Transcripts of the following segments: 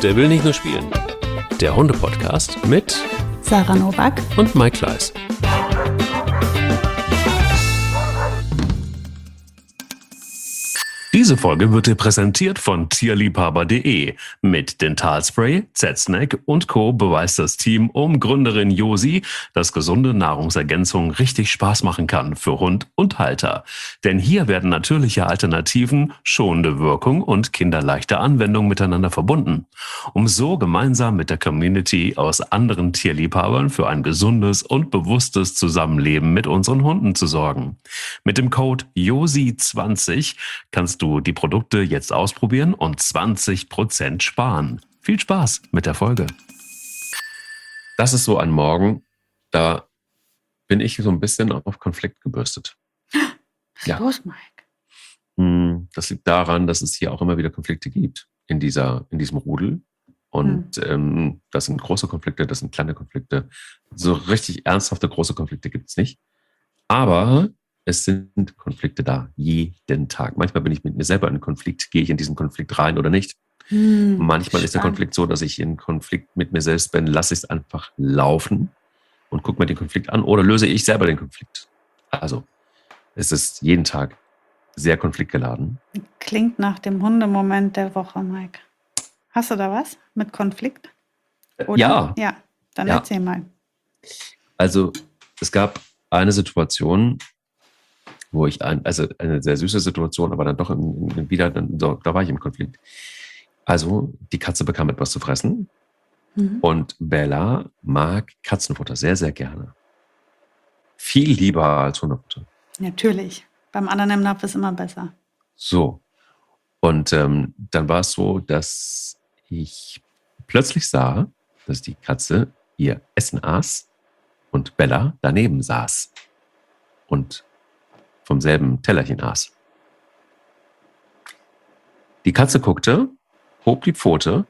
Der will nicht nur spielen. Der Hunde-Podcast mit Sarah Nowak und Mike Kleiss. Diese Folge wird dir präsentiert von tierliebhaber.de. Mit Dentalspray, Z-Snack und Co. beweist das Team um Gründerin Josi, dass gesunde Nahrungsergänzung richtig Spaß machen kann für Hund und Halter. Denn hier werden natürliche Alternativen, schonende Wirkung und kinderleichte Anwendung miteinander verbunden, um so gemeinsam mit der Community aus anderen Tierliebhabern für ein gesundes und bewusstes Zusammenleben mit unseren Hunden zu sorgen. Mit dem Code JOSI20 kannst du die Produkte jetzt ausprobieren und 20% sparen. Viel Spaß mit der Folge. Das ist so ein Morgen, da bin ich so ein bisschen auf Konflikt gebürstet. Was ist los, Mike? Das liegt daran, dass es hier auch immer wieder Konflikte gibt in diesem Rudel. Und das sind große Konflikte, das sind kleine Konflikte. So richtig ernsthafte große Konflikte gibt es nicht. Aber es sind Konflikte da, jeden Tag. Manchmal bin ich mit mir selber in Konflikt. Gehe ich in diesen Konflikt rein oder nicht? Manchmal ist der Konflikt so, dass ich in Konflikt mit mir selbst bin. Lasse ich es einfach laufen und gucke mir den Konflikt an. Oder löse ich selber den Konflikt? Also, es ist jeden Tag sehr konfliktgeladen. Klingt nach dem Hundemoment der Woche, Mike. Hast du da was mit Konflikt? Oder? Ja. Ja, dann Ja. erzähl mal. Also, es gab eine Situation, wo ich also eine sehr süße Situation, aber dann doch da war ich im Konflikt. Also, die Katze bekam etwas zu fressen und Bella mag Katzenfutter sehr, sehr gerne. Viel lieber als Hundefutter. Natürlich. Beim anderen im Napf ist immer besser. So. Und dann war es so, dass ich plötzlich sah, dass die Katze ihr Essen aß und Bella daneben saß und vom selben Tellerchen aß. Die Katze guckte, hob die Pfote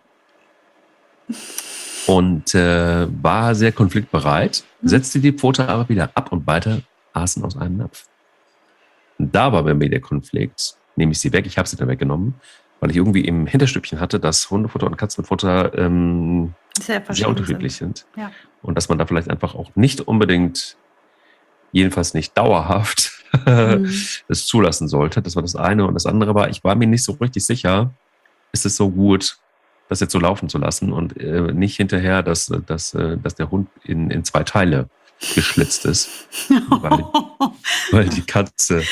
und war sehr konfliktbereit, setzte die Pfote aber wieder ab und beide aßen aus einem Napf. Und da war bei mir der Konflikt, nehme ich sie weg, ich habe sie dann weggenommen, weil ich irgendwie im Hinterstübchen hatte, dass Hundefutter und Katzenfutter sehr unterschiedlich sind. Ja. Und dass man da vielleicht einfach auch nicht unbedingt, jedenfalls nicht dauerhaft, es zulassen sollte. Das war das eine. Und das andere war, ich war mir nicht so richtig sicher, ist es so gut, das jetzt so laufen zu lassen und nicht hinterher, dass der Hund in zwei Teile geschlitzt ist. weil die Katze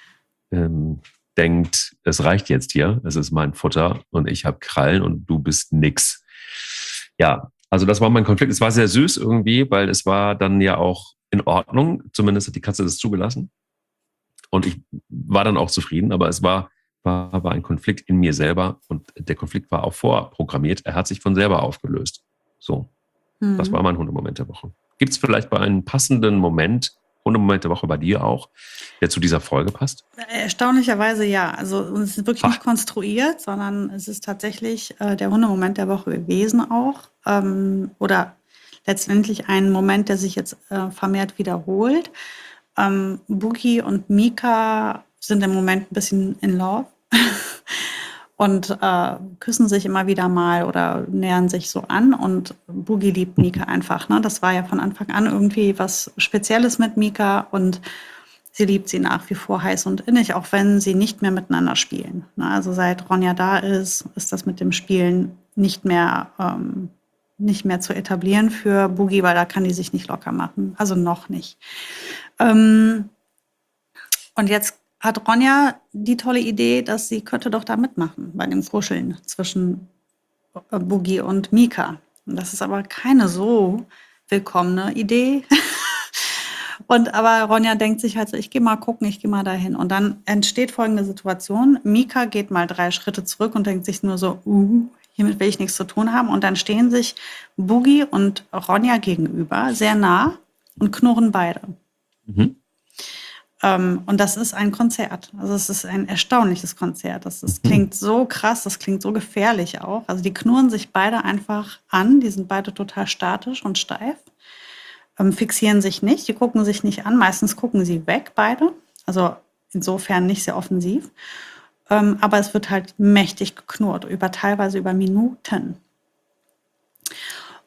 denkt, es reicht jetzt hier, es ist mein Futter und ich habe Krallen und du bist nix. Ja, also das war mein Konflikt. Es war sehr süß irgendwie, weil es war dann ja auch in Ordnung. Zumindest hat die Katze das zugelassen. Und ich war dann auch zufrieden, aber es war ein Konflikt in mir selber und der Konflikt war auch vorprogrammiert. Er hat sich von selber aufgelöst. So, das war mein Hundemoment der Woche. Gibt es vielleicht bei einem passenden Moment, Hundemoment der Woche bei dir auch, der zu dieser Folge passt? Erstaunlicherweise ja. Also es ist wirklich nicht konstruiert, sondern es ist tatsächlich der Hundemoment der Woche gewesen auch. Oder letztendlich ein Moment, der sich jetzt vermehrt wiederholt. Boogie und Mika sind im Moment ein bisschen in love und küssen sich immer wieder mal oder nähern sich so an. Und Boogie liebt Mika einfach. Ne? Das war ja von Anfang an irgendwie was Spezielles mit Mika und sie liebt sie nach wie vor heiß und innig, auch wenn sie nicht mehr miteinander spielen. Ne? Also seit Ronja da ist das mit dem Spielen nicht mehr zu etablieren für Boogie, weil da kann die sich nicht locker machen. Also noch nicht. Und jetzt hat Ronja die tolle Idee, dass sie könnte doch da mitmachen bei dem Kuscheln zwischen Boogie und Mika. Und das ist aber keine so willkommene Idee. Aber Ronja denkt sich halt so, ich gehe mal gucken, ich gehe mal dahin. Und dann entsteht folgende Situation. Mika geht mal 3 Schritte zurück und denkt sich nur so, hiermit will ich nichts zu tun haben. Und dann stehen sich Boogie und Ronja gegenüber, sehr nah und knurren beide. Und das ist ein Konzert. Also es ist ein erstaunliches Konzert. Das klingt so krass, das klingt so gefährlich auch. Also die knurren sich beide einfach an. Die sind beide total statisch und steif. Fixieren sich nicht, die gucken sich nicht an. Meistens gucken sie weg, beide. Also insofern nicht sehr offensiv. Aber es wird halt mächtig geknurrt, teilweise über Minuten.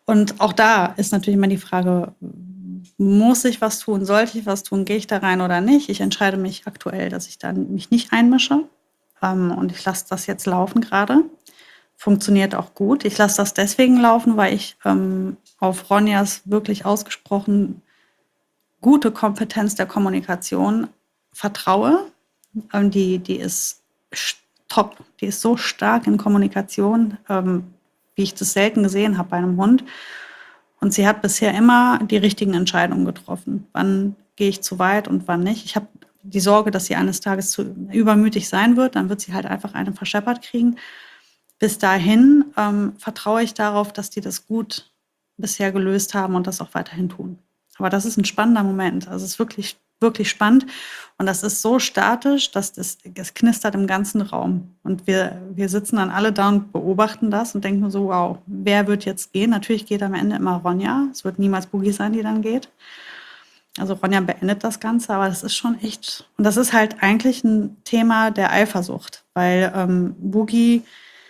Und auch da ist natürlich immer die Frage, muss ich was tun, sollte ich was tun, gehe ich da rein oder nicht? Ich entscheide mich aktuell, dass ich da mich nicht einmische, und ich lasse das jetzt laufen gerade. Funktioniert auch gut. Ich lasse das deswegen laufen, weil ich auf Ronjas wirklich ausgesprochen gute Kompetenz der Kommunikation vertraue. Die ist top. Die ist so stark in Kommunikation, wie ich das selten gesehen habe bei einem Hund. Und sie hat bisher immer die richtigen Entscheidungen getroffen. Wann gehe ich zu weit und wann nicht? Ich habe die Sorge, dass sie eines Tages zu übermütig sein wird. Dann wird sie halt einfach einen verscheppert kriegen. Bis dahin vertraue ich darauf, dass die das gut bisher gelöst haben und das auch weiterhin tun. Aber das ist ein spannender Moment. Also es ist wirklich, wirklich spannend. Und das ist so statisch, dass das knistert im ganzen Raum. Und wir sitzen dann alle da und beobachten das und denken so, wow, wer wird jetzt gehen? Natürlich geht am Ende immer Ronja. Es wird niemals Boogie sein, die dann geht. Also Ronja beendet das Ganze, aber das ist schon echt... Und das ist halt eigentlich ein Thema der Eifersucht, weil Boogie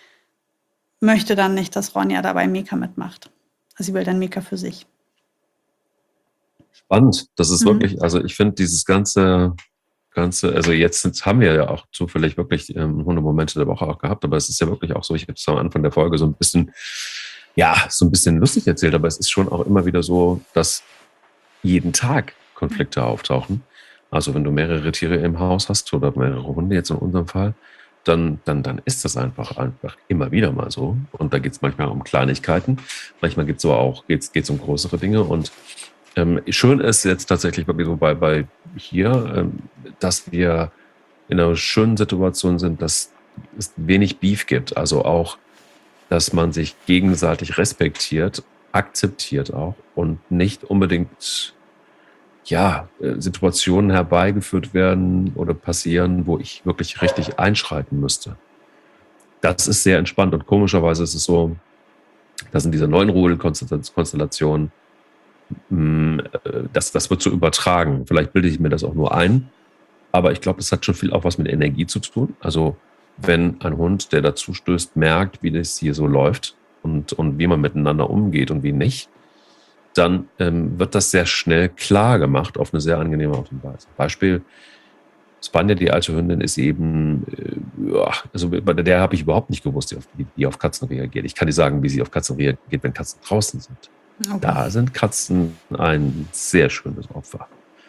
möchte dann nicht, dass Ronja dabei Mika mitmacht. Also sie will dann Mika für sich. Spannend. Das ist wirklich, also ich finde dieses ganze, also jetzt haben wir ja auch zufällig wirklich Hundemomente der Woche auch gehabt, aber es ist ja wirklich auch so, ich habe es am Anfang der Folge so ein bisschen lustig erzählt, aber es ist schon auch immer wieder so, dass jeden Tag Konflikte auftauchen. Also wenn du mehrere Tiere im Haus hast oder mehrere Hunde, jetzt in unserem Fall, dann ist das einfach immer wieder mal so. Und da geht es manchmal um Kleinigkeiten, manchmal geht's um größere Dinge. Und schön ist jetzt tatsächlich wirklich so bei hier, dass wir in einer schönen Situation sind, dass es wenig Beef gibt. Also auch, dass man sich gegenseitig respektiert, akzeptiert auch und nicht unbedingt Situationen herbeigeführt werden oder passieren, wo ich wirklich richtig einschreiten müsste. Das ist sehr entspannt und komischerweise ist es so, dass in dieser neuen Rudelkonstellation das wird so übertragen. Vielleicht bilde ich mir das auch nur ein, aber ich glaube, das hat schon viel auch was mit Energie zu tun. Also wenn ein Hund, der dazu stößt, merkt, wie das hier so läuft und wie man miteinander umgeht und wie nicht, dann wird das sehr schnell klar gemacht auf eine sehr angenehme Art und Weise. Beispiel, Spanja, die alte Hündin, ist eben, also bei der habe ich überhaupt nicht gewusst, wie auf Katzen reagiert. Ich kann dir sagen, wie sie auf Katzen reagiert, wenn Katzen draußen sind. Okay. Da sind Katzen ein sehr schönes Opfer.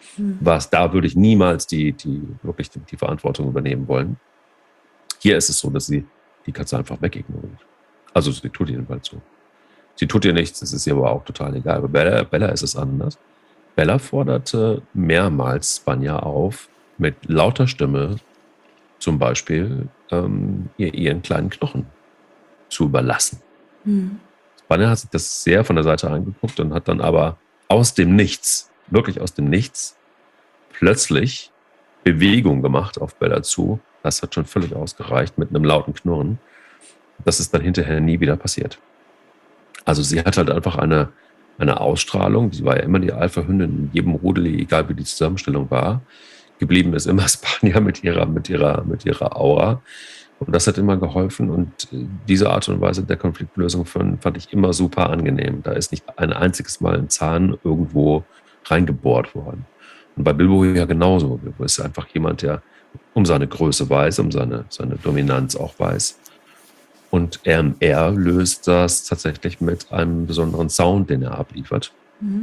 Da würde ich niemals die Verantwortung übernehmen wollen. Hier ist es so, dass sie die Katze einfach wegignoriert. Also sie tut jedenfalls so. Sie tut ihr nichts, das ist ihr aber auch total egal. Aber Bella ist es anders. Bella forderte mehrmals Spanja auf, mit lauter Stimme zum Beispiel ihren kleinen Knochen zu überlassen. Spanja hat sich das sehr von der Seite angeguckt und hat dann aber aus dem Nichts, wirklich aus dem Nichts, plötzlich Bewegung gemacht auf Bella zu. Das hat schon völlig ausgereicht mit einem lauten Knurren. Das ist dann hinterher nie wieder passiert. Also sie hat halt einfach eine Ausstrahlung, die war ja immer die Alpha-Hündin in jedem Rudel, egal wie die Zusammenstellung war. Geblieben ist immer Spanja mit ihrer Aura. Und das hat immer geholfen. Und diese Art und Weise der Konfliktlösung fand ich immer super angenehm. Da ist nicht ein einziges Mal ein Zahn irgendwo reingebohrt worden. Und bei Bilbo ja genauso. Bilbo ist einfach jemand, der um seine Größe weiß, um seine Dominanz auch weiß. Und er löst das tatsächlich mit einem besonderen Sound, den er abliefert.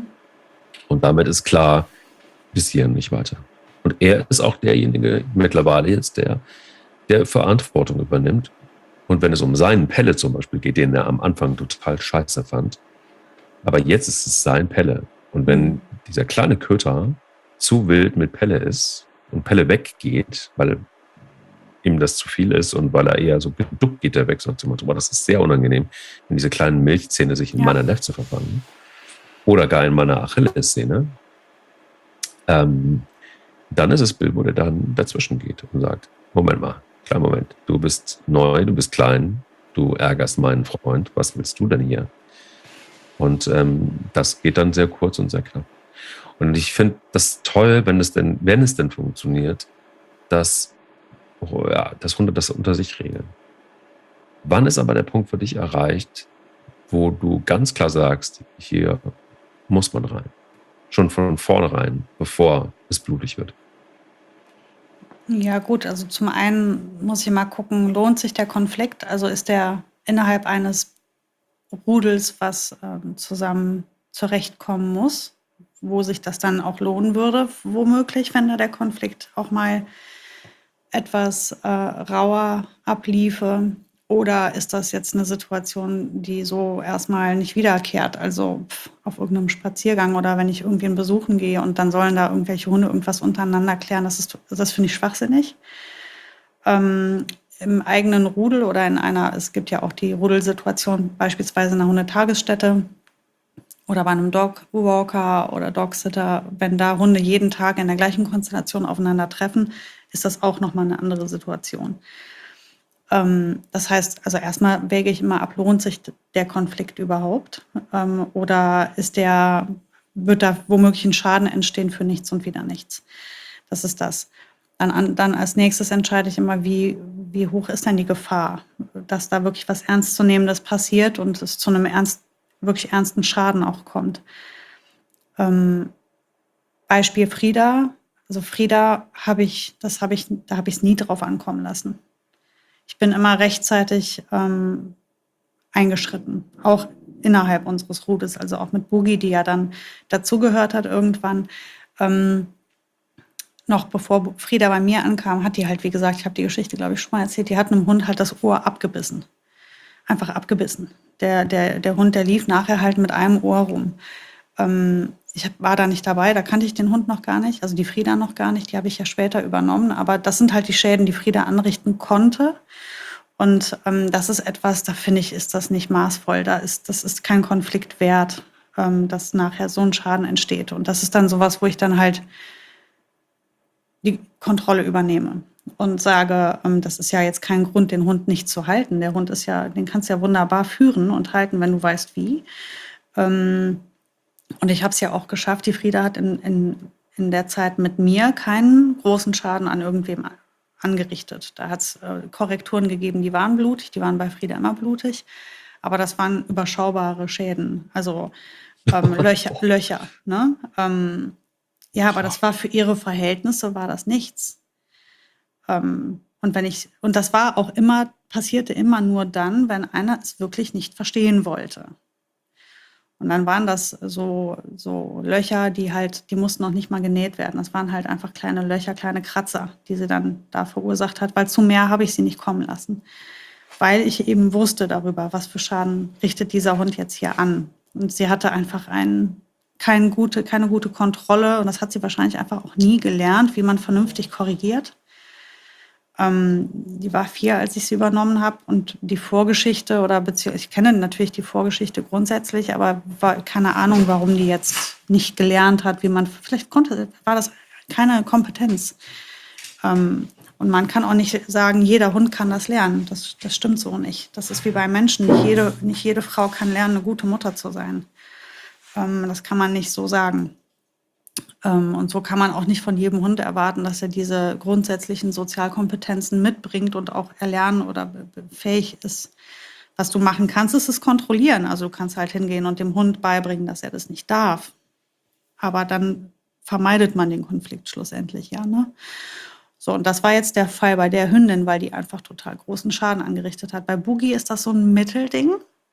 Und damit ist klar, bis hierhin nicht weiter. Und er ist auch derjenige mittlerweile jetzt, der Verantwortung übernimmt. Und wenn es um seinen Pelle zum Beispiel geht, den er am Anfang total scheiße fand, aber jetzt ist es sein Pelle. Und wenn dieser kleine Köter zu wild mit Pelle ist und Pelle weggeht, weil ihm das zu viel ist und weil er eher so geduckt geht, der weg, so zum Motto, das ist sehr unangenehm, wenn diese kleinen Milchzähne sich in meiner Lefze verfangen oder gar in meiner Achillessehne, dann ist es Bilbo, der dann dazwischen geht und sagt, Moment mal, kleinen Moment, du bist neu, du bist klein, du ärgerst meinen Freund, was willst du denn hier? Und das geht dann sehr kurz und sehr knapp. Und ich finde das toll, wenn es denn funktioniert, dass Hunde das unter sich regeln. Wann ist aber der Punkt für dich erreicht, wo du ganz klar sagst, hier muss man rein. Schon von vornherein, bevor es blutig wird. Ja gut, also zum einen muss ich mal gucken, lohnt sich der Konflikt? Also ist der innerhalb eines Rudels, was zusammen zurechtkommen muss, wo sich das dann auch lohnen würde, womöglich, wenn da der Konflikt auch mal etwas rauer abliefe? Oder ist das jetzt eine Situation, die so erstmal nicht wiederkehrt? Also auf irgendeinem Spaziergang oder wenn ich irgendwen besuchen gehe und dann sollen da irgendwelche Hunde irgendwas untereinander klären, das finde ich schwachsinnig. Im eigenen Rudel oder es gibt ja auch die Rudelsituation, beispielsweise in einer Hundetagesstätte oder bei einem Dogwalker oder Dogsitter, wenn da Hunde jeden Tag in der gleichen Konstellation aufeinandertreffen, ist das auch nochmal eine andere Situation. Das heißt, also erstmal wäge ich immer ab, lohnt sich der Konflikt überhaupt? Oder wird da womöglich ein Schaden entstehen für nichts und wieder nichts? Das ist das. Dann als nächstes entscheide ich immer, wie hoch ist denn die Gefahr, dass da wirklich was Ernstzunehmendes passiert und es zu einem wirklich ernsten Schaden auch kommt. Beispiel Frieda. Also Frieda da habe ich es nie drauf ankommen lassen. Ich bin immer rechtzeitig eingeschritten, auch innerhalb unseres Rudels, also auch mit Boogie, die ja dann dazugehört hat irgendwann. Noch bevor Frieda bei mir ankam, hat die halt, wie gesagt, ich habe die Geschichte, glaube ich, schon mal erzählt, die hat einem Hund halt das Ohr abgebissen. Einfach abgebissen. Der Hund, der lief nachher halt mit einem Ohr rum. Ich war da nicht dabei, da kannte ich den Hund noch gar nicht, also die Frieda noch gar nicht, die habe ich ja später übernommen, aber das sind halt die Schäden, die Frieda anrichten konnte. Und das ist etwas, da finde ich, ist das nicht maßvoll, das ist kein Konflikt wert, dass nachher so ein Schaden entsteht. Und das ist dann sowas, wo ich dann halt die Kontrolle übernehme und sage, das ist ja jetzt kein Grund, den Hund nicht zu halten. Der Hund den kannst du ja wunderbar führen und halten, wenn du weißt wie. Und ich habe es ja auch geschafft, die Frieda hat in der Zeit mit mir keinen großen Schaden an irgendwem angerichtet. Da hat es Korrekturen gegeben, die waren blutig, die waren bei Frieda immer blutig, aber das waren überschaubare Schäden, also Löcher. Ne? Ja, aber das war für ihre Verhältnisse war das nichts. Und das war auch passierte immer nur dann, wenn einer es wirklich nicht verstehen wollte. Und dann waren das so Löcher, die mussten noch nicht mal genäht werden. Das waren halt einfach kleine Löcher, kleine Kratzer, die sie dann da verursacht hat, weil zu mehr habe ich sie nicht kommen lassen. Weil ich eben wusste darüber, was für Schaden richtet dieser Hund jetzt hier an. Und sie hatte einfach keine gute Kontrolle und das hat sie wahrscheinlich einfach auch nie gelernt, wie man vernünftig korrigiert. Die war 4, als ich sie übernommen habe und die Vorgeschichte ich kenne natürlich die Vorgeschichte grundsätzlich, aber keine Ahnung, warum die jetzt nicht gelernt hat, war das keine Kompetenz. Und man kann auch nicht sagen, jeder Hund kann das lernen. Das stimmt so nicht. Das ist wie bei Menschen. Nicht jede Frau kann lernen, eine gute Mutter zu sein. Das kann man nicht so sagen. Und so kann man auch nicht von jedem Hund erwarten, dass er diese grundsätzlichen Sozialkompetenzen mitbringt und auch erlernen oder fähig ist. Was du machen kannst, ist es kontrollieren. Also du kannst halt hingehen und dem Hund beibringen, dass er das nicht darf. Aber dann vermeidet man den Konflikt schlussendlich, ja, ne? So, und das war jetzt der Fall bei der Hündin, weil die einfach total großen Schaden angerichtet hat. Bei Boogie ist das so ein Mittelding.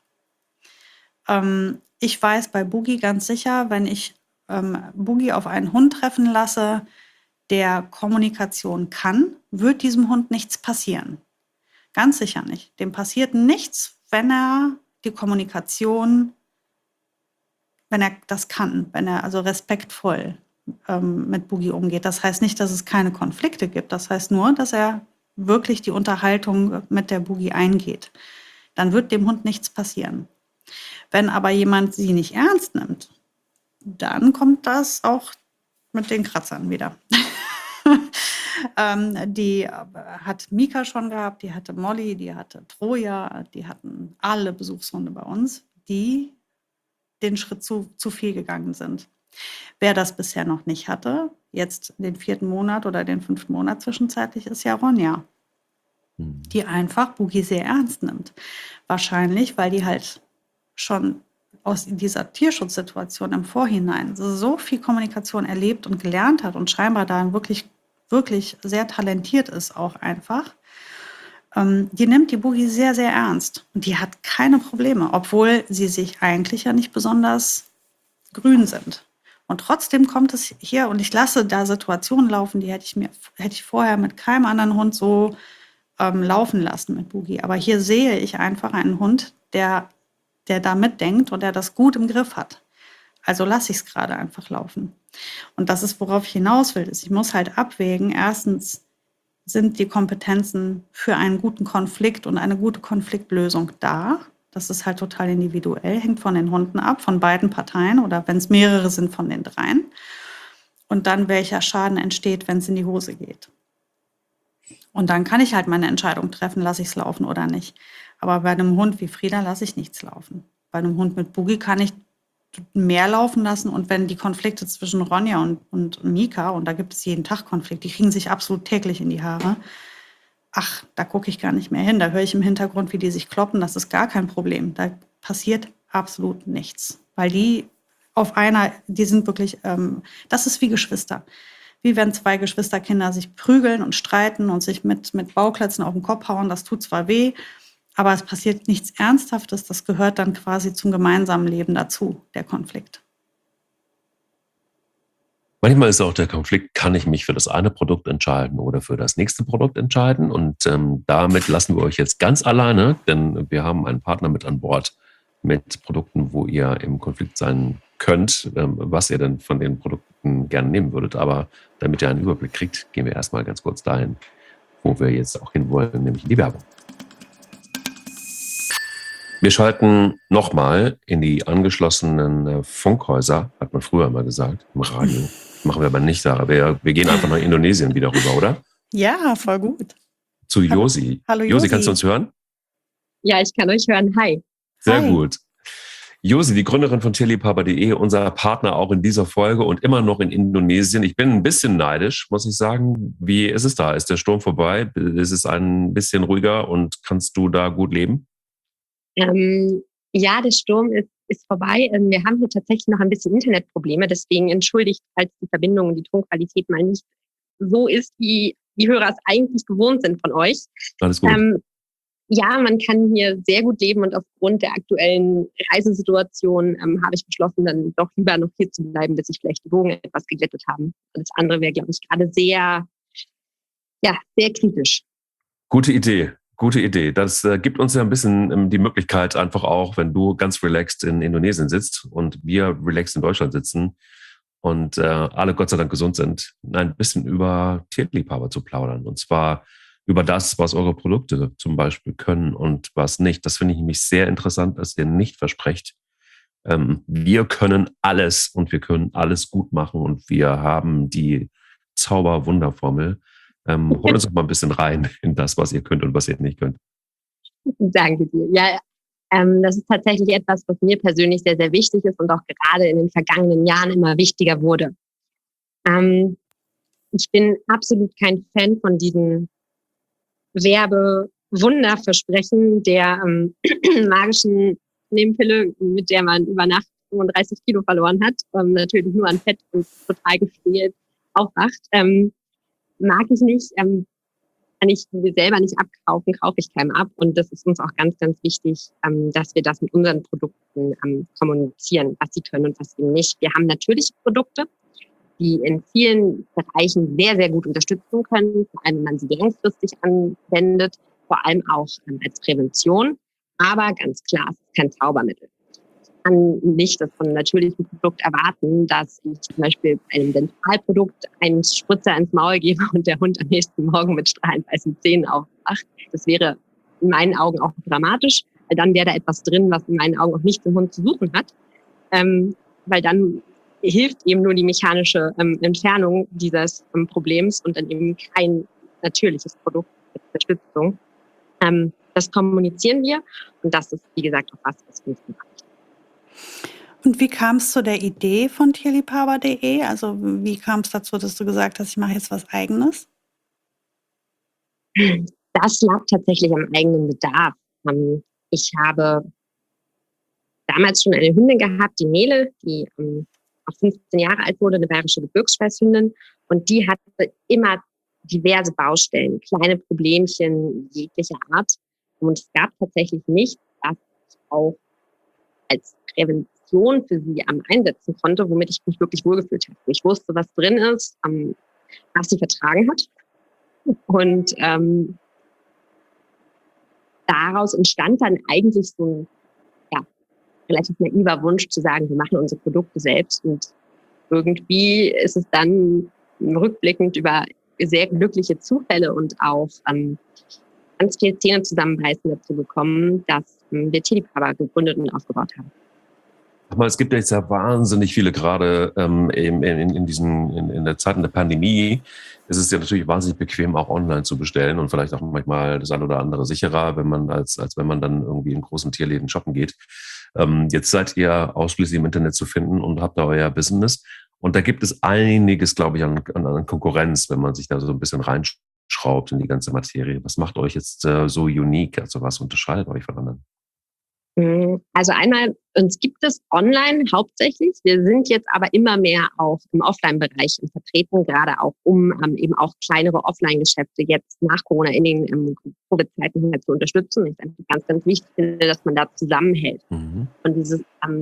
Ich weiß bei Boogie ganz sicher, wenn ich Boogie auf einen Hund treffen lasse, der Kommunikation kann, wird diesem Hund nichts passieren. Ganz sicher nicht. Dem passiert nichts, wenn er die Kommunikation, wenn er das kann, wenn er also respektvoll mit Boogie umgeht. Das heißt nicht, dass es keine Konflikte gibt. Das heißt nur, dass er wirklich die Unterhaltung mit der Boogie eingeht. Dann wird dem Hund nichts passieren. Wenn aber jemand sie nicht ernst nimmt, dann kommt das auch mit den Kratzern wieder. Die hat Mika schon gehabt, die hatte Molly, die hatte Troja, die hatten alle Besuchshunde bei uns, die den Schritt zu viel gegangen sind. Wer das bisher noch nicht hatte, jetzt den 4. Monat oder den 5. Monat zwischenzeitlich, ist ja Ronja, die einfach Boogie sehr ernst nimmt. Wahrscheinlich, weil die halt schon aus dieser Tierschutzsituation im Vorhinein so viel Kommunikation erlebt und gelernt hat und scheinbar da wirklich, wirklich sehr talentiert ist auch einfach, die nimmt die Boogie sehr, sehr ernst. Und die hat keine Probleme, obwohl sie sich eigentlich ja nicht besonders grün sind. Und trotzdem kommt es hier, und ich lasse da Situationen laufen, die hätte ich vorher mit keinem anderen Hund so laufen lassen mit Boogie. Aber hier sehe ich einfach einen Hund, der da mitdenkt und der das gut im Griff hat. Also lasse ich es gerade einfach laufen. Und das ist, worauf ich hinaus will. Ich muss halt abwägen, erstens, sind die Kompetenzen für einen guten Konflikt und eine gute Konfliktlösung da? Das ist halt total individuell, hängt von den Hunden ab, von beiden Parteien oder wenn es mehrere sind, von den dreien. Und dann, welcher Schaden entsteht, wenn es in die Hose geht. Und dann kann ich halt meine Entscheidung treffen, lasse ich es laufen oder nicht. Aber bei einem Hund wie Frieda lasse ich nichts laufen. Bei einem Hund mit Boogie kann ich mehr laufen lassen. Und wenn die Konflikte zwischen Ronja und Mika, und da gibt es jeden Tag Konflikte, die kriegen sich absolut täglich in die Haare, ach, da gucke ich gar nicht mehr hin. Da höre ich im Hintergrund, wie die sich kloppen. Das ist gar kein Problem. Da passiert absolut nichts. Weil die sind wirklich, das ist wie Geschwister. Wie wenn zwei Geschwisterkinder sich prügeln und streiten und sich mit Bauklötzen auf den Kopf hauen. Das tut zwar weh, aber es passiert nichts Ernsthaftes. Das gehört dann quasi zum gemeinsamen Leben dazu, der Konflikt. Manchmal ist auch der Konflikt, kann ich mich für das eine Produkt entscheiden oder für das nächste Produkt entscheiden? Und damit lassen wir euch jetzt ganz alleine, denn wir haben einen Partner mit an Bord mit Produkten, wo ihr im Konflikt sein könnt, was ihr denn von den Produkten gerne nehmen würdet. Aber damit ihr einen Überblick kriegt, gehen wir erstmal ganz kurz dahin, wo wir jetzt auch hinwollen, nämlich in die Werbung. Wir schalten nochmal in die angeschlossenen Funkhäuser, hat man früher immer gesagt, im Radio. Machen wir aber nicht, Sarah. Wir gehen einfach nach Indonesien wieder rüber, oder? Ja, voll gut. Zu Josi. Hallo Josi, kannst du uns hören? Ja, ich kann euch hören. Hi. Sehr Hi. gut. Josi, die Gründerin von tierliebhaber.de, unser Partner auch in dieser Folge und immer noch in Indonesien. Ich bin ein bisschen neidisch, muss ich sagen. Wie ist es da? Ist der Sturm vorbei? Ist es ein bisschen ruhiger und kannst du da gut leben? Ja, der Sturm ist vorbei. Wir haben hier tatsächlich noch ein bisschen Internetprobleme. Deswegen entschuldigt, falls die Verbindung und die Tonqualität mal nicht so ist, wie die Hörer es eigentlich gewohnt sind von euch. Alles gut. Ja, man kann hier sehr gut leben und aufgrund der aktuellen Reisesituation habe ich beschlossen, dann doch lieber noch hier zu bleiben, bis sich vielleicht die Wogen etwas geglättet haben. Das andere wäre, glaube ich, gerade sehr kritisch. Gute Idee. Gute Idee. Das gibt uns ja ein bisschen die Möglichkeit, einfach auch, wenn du ganz relaxed in Indonesien sitzt und wir relaxed in Deutschland sitzen und alle Gott sei Dank gesund sind, ein bisschen über Tierliebhaber zu plaudern. Und zwar über das, was eure Produkte zum Beispiel können und was nicht. Das finde ich nämlich sehr interessant, dass ihr nicht versprecht, wir können alles und wir können alles gut machen und wir haben die Zauber-Wunderformel. Hol uns doch mal ein bisschen rein in das, was ihr könnt und was ihr nicht könnt. Danke dir. Ja, das ist tatsächlich etwas, was mir persönlich sehr, sehr wichtig ist und auch gerade in den vergangenen Jahren immer wichtiger wurde. Ich bin absolut kein Fan von diesen Werbewunderversprechen der magischen Nehmpille, mit der man über Nacht 35 Kilo verloren hat, natürlich nur an Fett und total gestählt aufwacht. Mag ich nicht, kann ich mir selber nicht abkaufen, kaufe ich keinem ab. Und das ist uns auch ganz, ganz wichtig, dass wir das mit unseren Produkten kommunizieren, was sie können und was sie nicht. Wir haben natürliche Produkte, die in vielen Bereichen sehr, sehr gut unterstützen können, vor allem wenn man sie langfristig anwendet, vor allem auch als Prävention. Aber ganz klar, es ist kein Zaubermittel. Ich kann nicht das von einem natürlichen Produkt erwarten, dass ich zum Beispiel bei einem Dentalprodukt einen Spritzer ins Maul gebe und der Hund am nächsten Morgen mit strahlend weißen Zähnen aufwacht. Das wäre in meinen Augen auch dramatisch, weil dann wäre da etwas drin, was in meinen Augen auch nicht im Hund zu suchen hat. Weil dann hilft eben nur die mechanische Entfernung dieses Problems und dann eben kein natürliches Produkt mit Unterstützung. Das kommunizieren wir und das ist, wie gesagt, auch was uns macht. Und wie kam es zu der Idee von tierliebhaber.de? Also wie kam es dazu, dass du gesagt hast, ich mache jetzt was Eigenes? Das lag tatsächlich am eigenen Bedarf. Ich habe damals schon eine Hündin gehabt, die Nele, die auch 15 Jahre alt wurde, eine bayerische Gebirgsschweißhündin. Und die hatte immer diverse Baustellen, kleine Problemchen jeglicher Art. Und es gab tatsächlich nichts, was ich auch als Prävention für sie einsetzen konnte, womit ich mich wirklich wohlgefühlt habe. Ich wusste, was drin ist, was sie vertragen hat. Und daraus entstand dann eigentlich so ein relativ naiver Wunsch zu sagen, wir machen unsere Produkte selbst. Und irgendwie ist es dann rückblickend über sehr glückliche Zufälle und auch ganz viel Zähne zusammenbeißen dazu gekommen, dass wir Tierliebhaber gegründet und aufgebaut haben. Aber es gibt jetzt ja wahnsinnig viele, gerade in der Zeit der Pandemie, ist es ja natürlich wahnsinnig bequem, auch online zu bestellen und vielleicht auch manchmal das ein oder andere sicherer, wenn man als wenn man dann irgendwie in großen Tierläden shoppen geht. Jetzt seid ihr ausschließlich im Internet zu finden und habt da euer Business. Und da gibt es einiges, glaube ich, an Konkurrenz, wenn man sich da so ein bisschen reinschraubt in die ganze Materie. Was macht euch jetzt so unique? Also was unterscheidet euch von anderen? Also einmal, uns gibt es online hauptsächlich. Wir sind jetzt aber immer mehr auch im Offline-Bereich vertreten, gerade auch um eben auch kleinere Offline-Geschäfte jetzt nach Corona in den Covid-Zeiten halt zu unterstützen. Das ist einfach ganz, ganz wichtig, finde, dass man da zusammenhält. Und dieses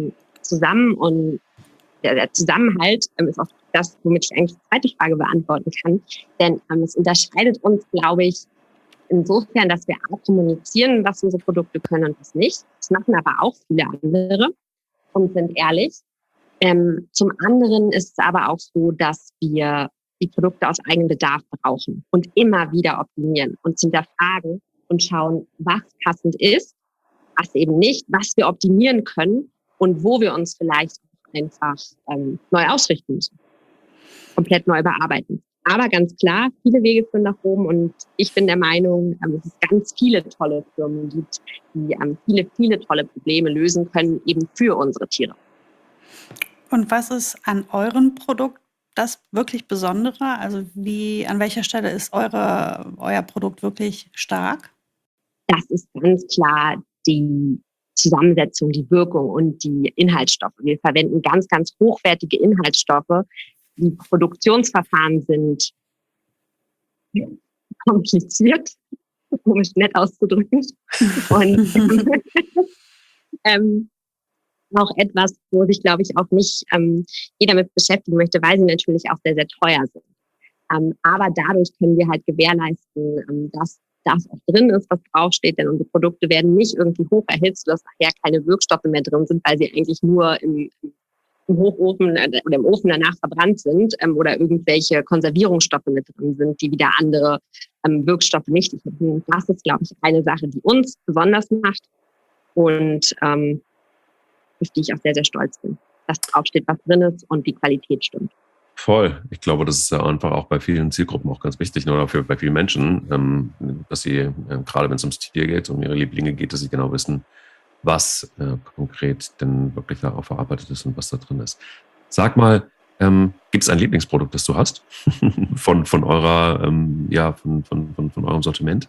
der Zusammenhalt ist auch das, womit ich eigentlich die zweite Frage beantworten kann. Denn es unterscheidet uns, glaube ich, insofern, dass wir auch kommunizieren, was unsere Produkte können und was nicht. Das machen aber auch viele andere und sind ehrlich. Zum anderen ist es aber auch so, dass wir die Produkte aus eigenem Bedarf brauchen und immer wieder optimieren und hinterfragen und schauen, was passend ist, was eben nicht, was wir optimieren können und wo wir uns vielleicht einfach neu ausrichten müssen, komplett neu bearbeiten. Aber ganz klar, viele Wege führen nach oben und ich bin der Meinung, dass es ganz viele tolle Firmen gibt, die viele tolle Probleme lösen können, eben für unsere Tiere. Und was ist an eurem Produkt das wirklich Besondere? Also an welcher Stelle ist euer Produkt wirklich stark? Das ist ganz klar die Zusammensetzung, die Wirkung und die Inhaltsstoffe. Wir verwenden ganz, ganz hochwertige Inhaltsstoffe. Die Produktionsverfahren sind kompliziert, um es nett auszudrücken. Und auch etwas, wo sich, glaube ich, auch nicht jeder mit beschäftigen möchte, weil sie natürlich auch sehr, sehr teuer sind. Aber dadurch können wir halt gewährleisten, dass das auch drin ist, was draufsteht, denn unsere Produkte werden nicht irgendwie hoch erhitzt, sodass nachher keine Wirkstoffe mehr drin sind, weil sie eigentlich nur im Hochofen oder im Ofen danach verbrannt sind oder irgendwelche Konservierungsstoffe mit drin sind, die wieder andere Wirkstoffe nicht haben. Das ist, glaube ich, eine Sache, die uns besonders macht und auf die ich auch sehr, sehr stolz bin, dass draufsteht, was drin ist und die Qualität stimmt. Voll. Ich glaube, das ist ja einfach auch bei vielen Zielgruppen auch ganz wichtig, oder bei vielen Menschen, dass sie, gerade wenn es ums Tier geht, um ihre Lieblinge geht, dass sie genau wissen, was konkret denn wirklich darauf verarbeitet ist und was da drin ist. Sag mal, gibt es ein Lieblingsprodukt, das du hast von eurer, von eurem Sortiment?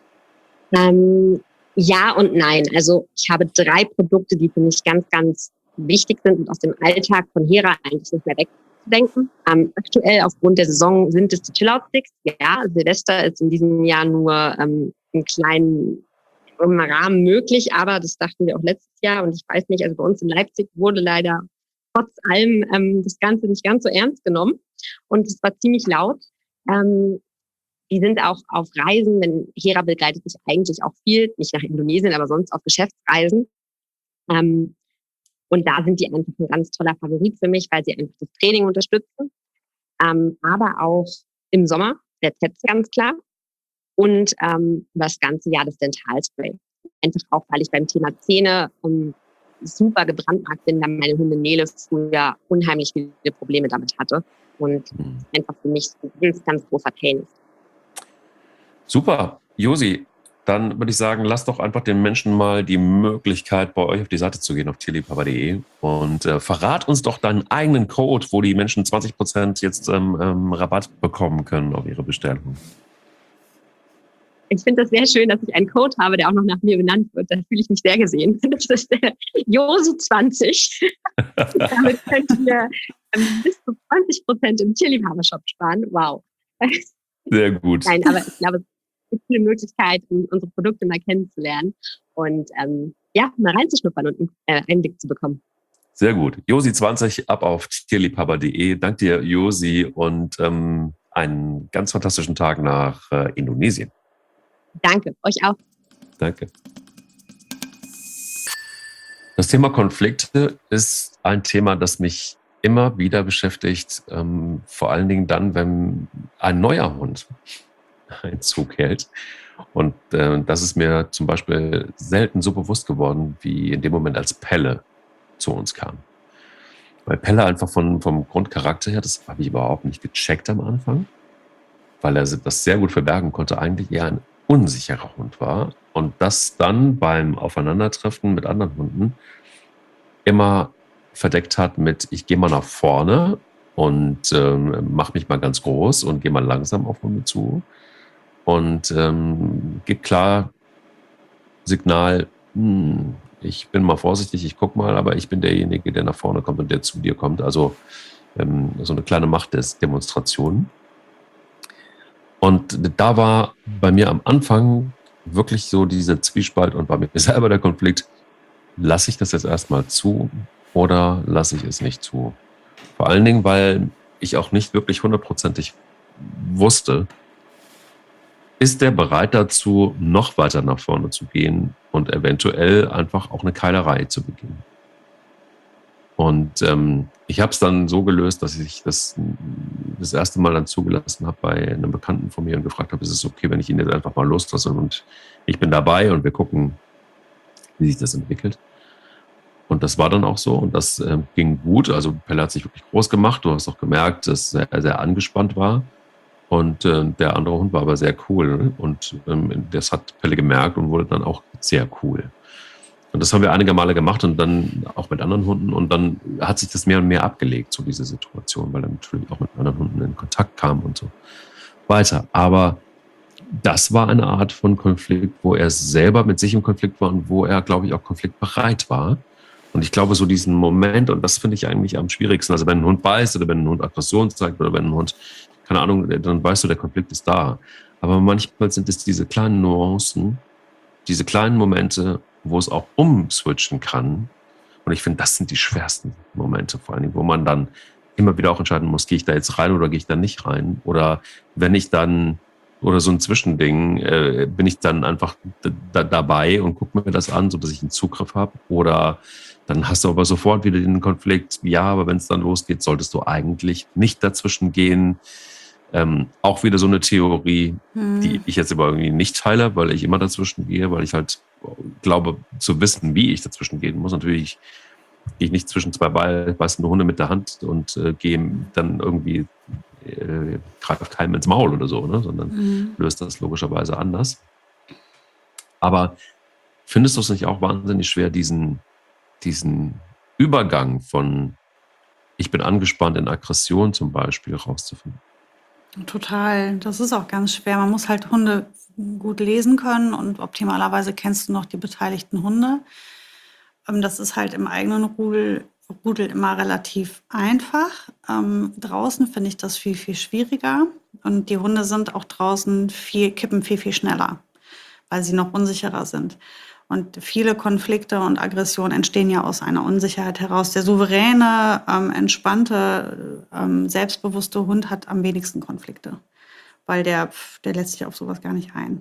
Ja und nein. Also ich habe 3 Produkte, die für mich ganz, ganz wichtig sind und aus dem Alltag von Hera eigentlich nicht mehr wegzudenken. Aktuell aufgrund der Saison sind es die Chill-Out-Sticks. Ja, Silvester ist in diesem Jahr nur im kleinen Rahmen möglich, aber das dachten wir auch letztes Jahr und ich weiß nicht, also bei uns in Leipzig wurde leider trotz allem das Ganze nicht ganz so ernst genommen und es war ziemlich laut. Die sind auch auf Reisen, denn Hera begleitet mich eigentlich auch viel, nicht nach Indonesien, aber sonst auf Geschäftsreisen. Und da sind die einfach ein ganz toller Favorit für mich, weil sie einfach das Training unterstützen. Aber auch im Sommer, der Tetz ganz klar. Und das ganze Jahr das Dentalspray. Einfach auch, weil ich beim Thema Zähne super gebrandmarkt bin, da meine Hündin Nele früher unheimlich viele Probleme damit hatte. Und einfach für mich ein ganz, ganz großer Pain ist. Super. Josi, dann würde ich sagen, lass doch einfach den Menschen mal die Möglichkeit, bei euch auf die Seite zu gehen, auf tierliebhaber.de und verrat uns doch deinen eigenen Code, wo die Menschen 20% jetzt Rabatt bekommen können auf ihre Bestellung. Ich finde das sehr schön, dass ich einen Code habe, der auch noch nach mir benannt wird. Da fühle ich mich sehr gesehen. Das ist der Josi20. Damit könnt ihr bis zu 20% im Tierliebhabershop sparen. Wow. Sehr gut. Nein, aber ich glaube, es gibt eine Möglichkeit, unsere Produkte mal kennenzulernen und mal reinzuschnuppern und einen Einblick zu bekommen. Sehr gut. Josi20 ab auf tierliebhaber.de. Dank dir, Josi, und einen ganz fantastischen Tag nach Indonesien. Danke, euch auch. Danke. Das Thema Konflikte ist ein Thema, das mich immer wieder beschäftigt, vor allen Dingen dann, wenn ein neuer Hund Einzug hält. Und das ist mir zum Beispiel selten so bewusst geworden, wie in dem Moment, als Pelle zu uns kam. Weil Pelle einfach vom Grundcharakter her, das habe ich überhaupt nicht gecheckt am Anfang, weil er das sehr gut verbergen konnte, eigentlich eher ein unsicherer Hund war. Und das dann beim Aufeinandertreffen mit anderen Hunden immer verdeckt hat mit, ich gehe mal nach vorne und mache mich mal ganz groß und gehe mal langsam auf Hunde zu und gibt klar Signal, ich bin mal vorsichtig, ich gucke mal, aber ich bin derjenige, der nach vorne kommt und der zu dir kommt. Also so eine kleine Machtdemonstration. Und da war bei mir am Anfang wirklich so dieser Zwiespalt und bei mir selber der Konflikt, lasse ich das jetzt erstmal zu oder lasse ich es nicht zu? Vor allen Dingen, weil ich auch nicht wirklich 100%ig wusste, ist der bereit dazu, noch weiter nach vorne zu gehen und eventuell einfach auch eine Keilerei zu beginnen. Und ich habe es dann so gelöst, dass ich das erste Mal dann zugelassen habe bei einem Bekannten von mir und gefragt habe, ist es okay, wenn ich ihn jetzt einfach mal loslasse und ich bin dabei und wir gucken, wie sich das entwickelt. Und das war dann auch so und das ging gut. Also Pelle hat sich wirklich groß gemacht. Du hast auch gemerkt, dass er sehr angespannt war. Und der andere Hund war aber sehr cool. Und das hat Pelle gemerkt und wurde dann auch sehr cool. Und das haben wir einige Male gemacht und dann auch mit anderen Hunden. Und dann hat sich das mehr und mehr abgelegt, so diese Situation, weil er natürlich auch mit anderen Hunden in Kontakt kam und so weiter. Aber das war eine Art von Konflikt, wo er selber mit sich im Konflikt war und wo er, glaube ich, auch konfliktbereit war. Und ich glaube, so diesen Moment, und das finde ich eigentlich am schwierigsten, also wenn ein Hund beißt oder wenn ein Hund Aggression zeigt oder wenn ein Hund, keine Ahnung, dann weißt du, der Konflikt ist da. Aber manchmal sind es diese kleinen Nuancen, diese kleinen Momente, wo es auch umswitchen kann. Und ich finde, das sind die schwersten Momente, vor allen Dingen, wo man dann immer wieder auch entscheiden muss, gehe ich da jetzt rein oder gehe ich da nicht rein? Oder wenn ich dann, oder so ein Zwischending, bin ich dann einfach dabei und gucke mir das an, sodass ich einen Zugriff habe? Oder dann hast du aber sofort wieder den Konflikt, ja, aber wenn es dann losgeht, solltest du eigentlich nicht dazwischen gehen. Auch wieder so eine Theorie, die ich jetzt aber irgendwie nicht teile, weil ich immer dazwischen gehe, weil ich halt glaube zu wissen, wie ich dazwischen gehen muss. Natürlich gehe ich nicht zwischen zwei beißende Hunde mit der Hand und gehe dann irgendwie, greife keinem ins Maul oder so, ne? Sondern löst das logischerweise anders. Aber findest du es nicht auch wahnsinnig schwer, diesen Übergang von ich bin angespannt in Aggression zum Beispiel rauszufinden? Total. Das ist auch ganz schwer. Man muss halt Hunde gut lesen können und optimalerweise kennst du noch die beteiligten Hunde. Das ist halt im eigenen Rudel immer relativ einfach. Draußen finde ich das viel, viel schwieriger. Und die Hunde sind auch draußen kippen viel, viel schneller, weil sie noch unsicherer sind. Und viele Konflikte und Aggressionen entstehen ja aus einer Unsicherheit heraus. Der souveräne, entspannte, selbstbewusste Hund hat am wenigsten Konflikte, weil der lässt sich auf sowas gar nicht ein.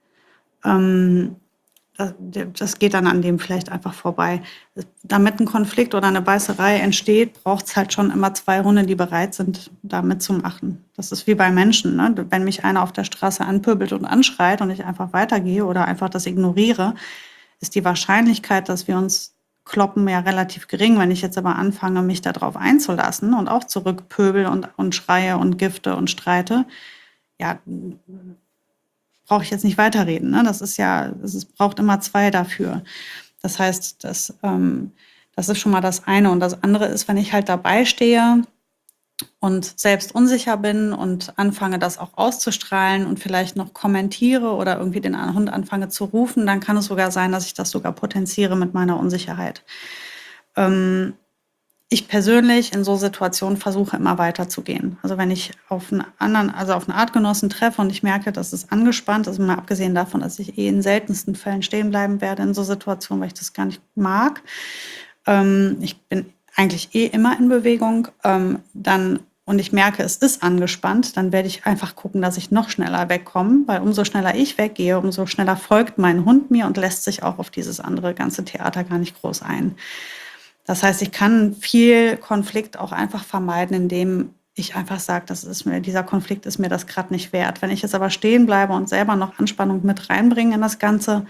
Das geht dann an dem vielleicht einfach vorbei. Damit ein Konflikt oder eine Beißerei entsteht, braucht es halt schon immer zwei Hunde, die bereit sind, da mitzumachen. Das ist wie bei Menschen, ne? Wenn mich einer auf der Straße anpöbelt und anschreit und ich einfach weitergehe oder einfach das ignoriere, ist die Wahrscheinlichkeit, dass wir uns kloppen, ja relativ gering. Wenn ich jetzt aber anfange, mich darauf einzulassen und auch zurückpöbel und schreie und gifte und streite, ja, brauche ich jetzt nicht weiterreden. Ne? Es braucht immer zwei dafür. Das heißt, das ist schon mal das eine. Und das andere ist, wenn ich halt dabei stehe und selbst unsicher bin und anfange, das auch auszustrahlen und vielleicht noch kommentiere oder irgendwie den Hund anfange zu rufen, dann kann es sogar sein, dass ich das sogar potenziere mit meiner Unsicherheit. Ich persönlich in so Situationen versuche immer weiterzugehen. Also wenn ich auf einen Artgenossen treffe und ich merke, das ist angespannt, also mal abgesehen davon, dass ich in seltensten Fällen stehen bleiben werde in so Situationen, weil ich das gar nicht mag. Ich bin eigentlich immer in Bewegung, und ich merke, es ist angespannt, dann werde ich einfach gucken, dass ich noch schneller wegkomme, weil umso schneller ich weggehe, umso schneller folgt mein Hund mir und lässt sich auch auf dieses andere ganze Theater gar nicht groß ein. Das heißt, ich kann viel Konflikt auch einfach vermeiden, indem ich einfach sage, dieser Konflikt ist mir das gerade nicht wert. Wenn ich jetzt aber stehen bleibe und selber noch Anspannung mit reinbringe in das Ganze,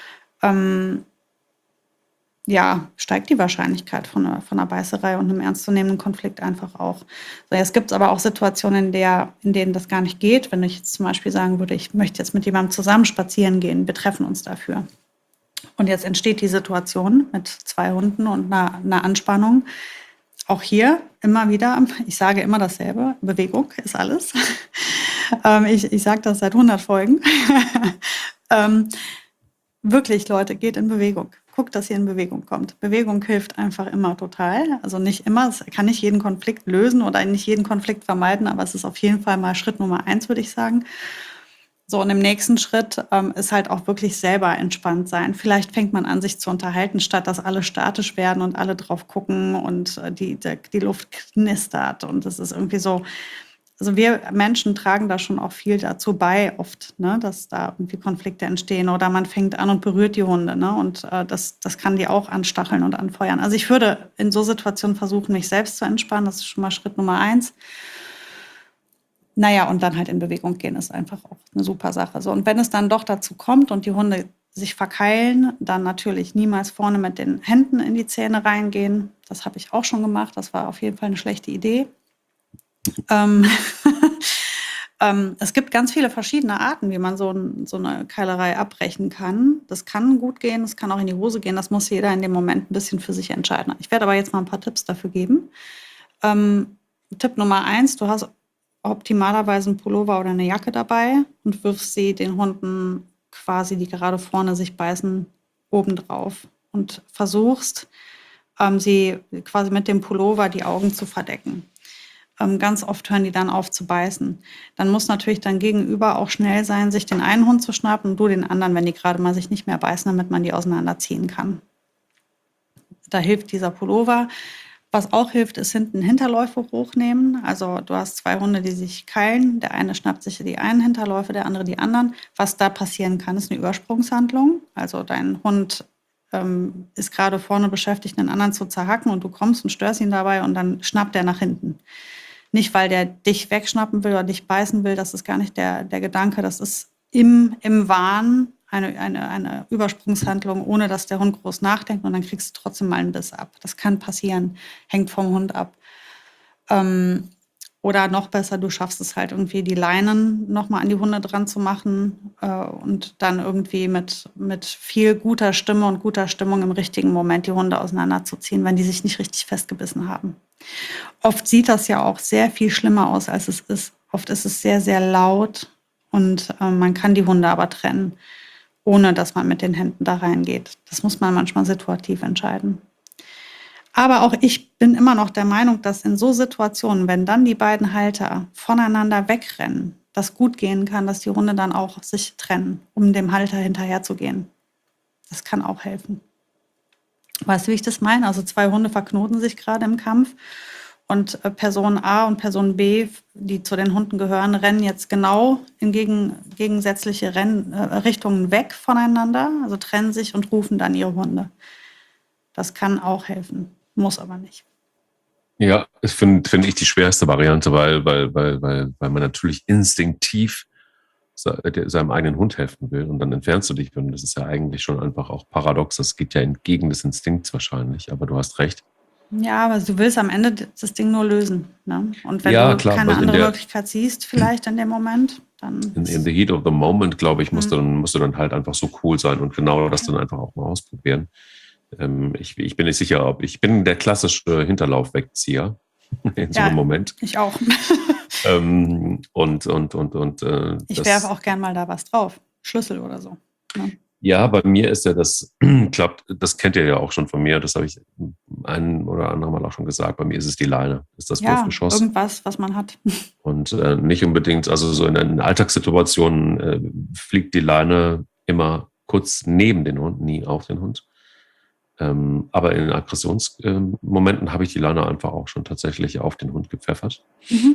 steigt die Wahrscheinlichkeit von einer Beißerei und einem ernstzunehmenden Konflikt einfach auch. So, es gibt aber auch Situationen, in denen das gar nicht geht. Wenn ich jetzt zum Beispiel sagen würde, ich möchte jetzt mit jemandem zusammen spazieren gehen, wir treffen uns dafür. Und jetzt entsteht die Situation mit 2 Hunden und einer Anspannung. Auch hier immer wieder, ich sage immer dasselbe, Bewegung ist alles. Ich sage das seit 100 Folgen. Wirklich, Leute, geht in Bewegung. Guckt, dass ihr in Bewegung kommt. Bewegung hilft einfach immer total. Also nicht immer, es kann nicht jeden Konflikt lösen oder nicht jeden Konflikt vermeiden, aber es ist auf jeden Fall mal Schritt Nummer 1, würde ich sagen. So, und im nächsten Schritt ist halt auch wirklich selber entspannt sein. Vielleicht fängt man an, sich zu unterhalten, statt dass alle statisch werden und alle drauf gucken und die Luft knistert. Und das ist irgendwie so, also wir Menschen tragen da schon auch viel dazu bei oft, ne, dass da irgendwie Konflikte entstehen oder man fängt an und berührt die Hunde, ne, und das kann die auch anstacheln und anfeuern. Also ich würde in so Situationen versuchen, mich selbst zu entspannen. Das ist schon mal Schritt Nummer 1. Naja, und dann halt in Bewegung gehen ist einfach auch eine super Sache. So, und wenn es dann doch dazu kommt und die Hunde sich verkeilen, dann natürlich niemals vorne mit den Händen in die Zähne reingehen. Das habe ich auch schon gemacht. Das war auf jeden Fall eine schlechte Idee. Es gibt ganz viele verschiedene Arten, wie man so eine Keilerei abbrechen kann. Das kann gut gehen, das kann auch in die Hose gehen. Das muss jeder in dem Moment ein bisschen für sich entscheiden. Ich werde aber jetzt mal ein paar Tipps dafür geben. Tipp Nummer 1, du hast optimalerweise einen Pullover oder eine Jacke dabei und wirfst sie den Hunden quasi, die gerade vorne sich beißen, obendrauf und versuchst, sie quasi mit dem Pullover die Augen zu verdecken. Ganz oft hören die dann auf zu beißen. Dann muss natürlich dein Gegenüber auch schnell sein, sich den einen Hund zu schnappen und du den anderen, wenn die gerade mal sich nicht mehr beißen, damit man die auseinanderziehen kann. Da hilft dieser Pullover. Was auch hilft, ist hinten Hinterläufe hochnehmen. Also du hast 2 Hunde, die sich keilen. Der eine schnappt sich die einen Hinterläufe, der andere die anderen. Was da passieren kann, ist eine Übersprungshandlung. Also dein Hund ist gerade vorne beschäftigt, einen anderen zu zerhacken und du kommst und störst ihn dabei und dann schnappt er nach hinten. Nicht, weil der dich wegschnappen will oder dich beißen will, das ist gar nicht der Gedanke. Das ist im Wahn eine Übersprungshandlung, ohne dass der Hund groß nachdenkt und dann kriegst du trotzdem mal einen Biss ab. Das kann passieren, hängt vom Hund ab. Oder noch besser, du schaffst es halt irgendwie, die Leinen nochmal an die Hunde dran zu machen und dann irgendwie mit viel guter Stimme und guter Stimmung im richtigen Moment die Hunde auseinanderzuziehen, wenn die sich nicht richtig festgebissen haben. Oft sieht das ja auch sehr viel schlimmer aus, als es ist. Oft ist es sehr, sehr laut und man kann die Hunde aber trennen, ohne dass man mit den Händen da reingeht. Das muss man manchmal situativ entscheiden. Aber auch ich bin immer noch der Meinung, dass in so Situationen, wenn dann die beiden Halter voneinander wegrennen, das gut gehen kann, dass die Hunde dann auch sich trennen, um dem Halter hinterherzugehen. Das kann auch helfen. Weißt du, wie ich das meine? Also 2 Hunde verknoten sich gerade im Kampf und Person A und Person B, die zu den Hunden gehören, rennen jetzt genau in gegensätzliche Richtungen weg voneinander, also trennen sich und rufen dann ihre Hunde. Das kann auch helfen, muss aber nicht. Ja, das finde ich die schwerste Variante, weil man natürlich instinktiv seinem eigenen Hund helfen will und dann entfernst du dich. Und das ist ja eigentlich schon einfach auch paradox. Das geht ja entgegen des Instinkts wahrscheinlich, aber du hast recht. Ja, aber du willst am Ende das Ding nur lösen. Ne? Und wenn Ja, du klar, keine andere Möglichkeit siehst, vielleicht in dem Moment, dann. In the heat of the moment, glaube ich, musst du dann halt einfach so cool sein und genau das dann einfach auch mal ausprobieren. Ich bin nicht sicher, ich bin der klassische Hinterlaufwegzieher. in so einem Moment. Ich auch. Ich werfe auch gern mal da was drauf. Schlüssel oder so. Ne? Ja, bei mir ist ja das, klappt, das kennt ihr ja auch schon von mir, das habe ich ein oder andere Mal auch schon gesagt, bei mir ist es die Leine, ist das Wurfgeschoss. Irgendwas, was man hat. Und nicht unbedingt, also so in Alltagssituationen fliegt die Leine immer kurz neben den Hund, nie auf den Hund. Aber in Aggressionsmomenten habe ich die Leine einfach auch schon tatsächlich auf den Hund gepfeffert.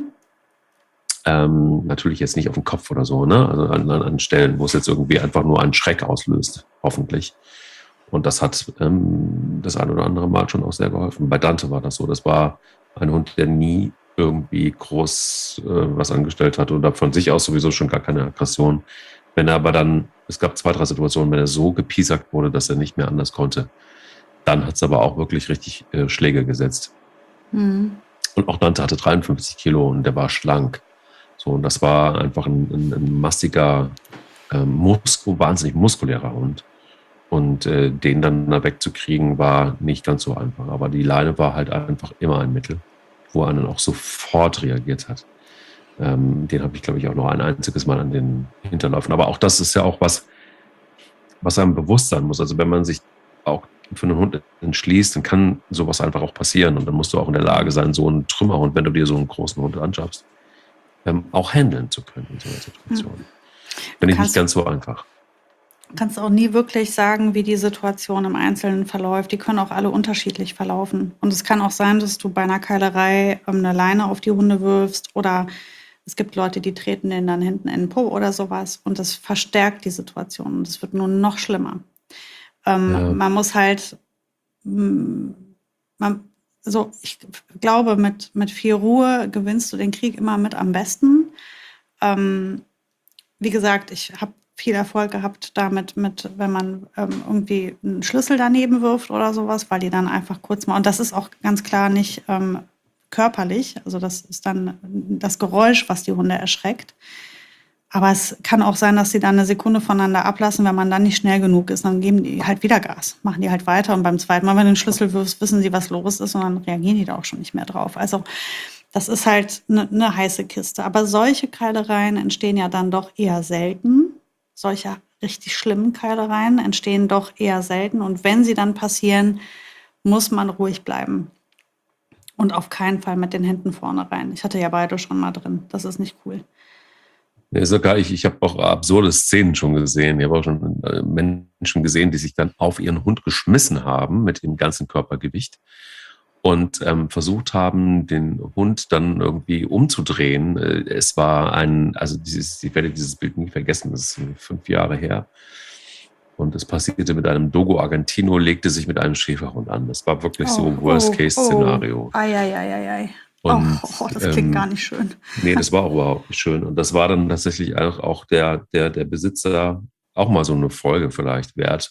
Natürlich jetzt nicht auf den Kopf oder so, ne? Also an Stellen, wo es jetzt irgendwie einfach nur einen Schreck auslöst, hoffentlich. Und das hat das ein oder andere Mal schon auch sehr geholfen. Bei Dante war das so. Das war ein Hund, der nie irgendwie groß was angestellt hat oder von sich aus sowieso schon gar keine Aggression. Wenn er aber dann, es gab 2, 3 Situationen, wenn er so gepiesackt wurde, dass er nicht mehr anders konnte, dann hat es aber auch wirklich richtig Schläge gesetzt. Und auch Dante hatte 53 Kilo und der war schlank. So, und das war einfach ein massiger, wahnsinnig muskulärer Hund. Und den dann da wegzukriegen, war nicht ganz so einfach. Aber die Leine war halt einfach immer ein Mittel, wo er dann auch sofort reagiert hat. Den habe ich, glaube ich, auch noch ein einziges Mal an den Hinterläufen. Aber auch das ist ja auch was einem bewusst sein muss. Also wenn man sich auch für einen Hund entschließt, dann kann sowas einfach auch passieren. Und dann musst du auch in der Lage sein, so einen Trümmerhund, wenn du dir so einen großen Hund anschaffst, auch handeln zu können in so einer Situation. Finde ich nicht ganz so einfach. Du kannst auch nie wirklich sagen, wie die Situation im Einzelnen verläuft. Die können auch alle unterschiedlich verlaufen. Und es kann auch sein, dass du bei einer Keilerei eine Leine auf die Hunde wirfst oder es gibt Leute, die treten denen dann hinten in den Po oder sowas und das verstärkt die Situation und es wird nur noch schlimmer. Man muss halt, ich glaube, mit viel Ruhe gewinnst du den Krieg immer mit am besten. Wie gesagt, ich habe viel Erfolg gehabt damit, wenn man irgendwie einen Schlüssel daneben wirft oder sowas, weil die dann einfach kurz mal, und das ist auch ganz klar nicht körperlich, also das ist dann das Geräusch, was die Hunde erschreckt. Aber es kann auch sein, dass sie dann eine Sekunde voneinander ablassen, wenn man dann nicht schnell genug ist. Dann geben die halt wieder Gas, machen die halt weiter. Und beim zweiten Mal, wenn du den Schlüssel wirfst, wissen sie, was los ist. Und dann reagieren die da auch schon nicht mehr drauf. Also das ist halt eine heiße Kiste. Aber solche Keilereien entstehen ja dann doch eher selten. Solche richtig schlimmen Keilereien entstehen doch eher selten. Und wenn sie dann passieren, muss man ruhig bleiben. Und auf keinen Fall mit den Händen vorne rein. Ich hatte ja beide schon mal drin. Das ist nicht cool. Ja, sogar ich habe auch absurde Szenen schon gesehen. Ich habe auch schon Menschen gesehen, die sich dann auf ihren Hund geschmissen haben mit dem ganzen Körpergewicht und versucht haben, den Hund dann irgendwie umzudrehen. Es war ich werde dieses Bild nie vergessen, das ist 5 Jahre her. Und es passierte mit einem Dogo Argentino, legte sich mit einem Schäferhund an. Das war wirklich so ein Worst-Case-Szenario. Ei. Und, das klingt gar nicht schön. Nee, das war auch überhaupt nicht schön. Und das war dann tatsächlich auch der Besitzer auch mal so eine Folge vielleicht wert,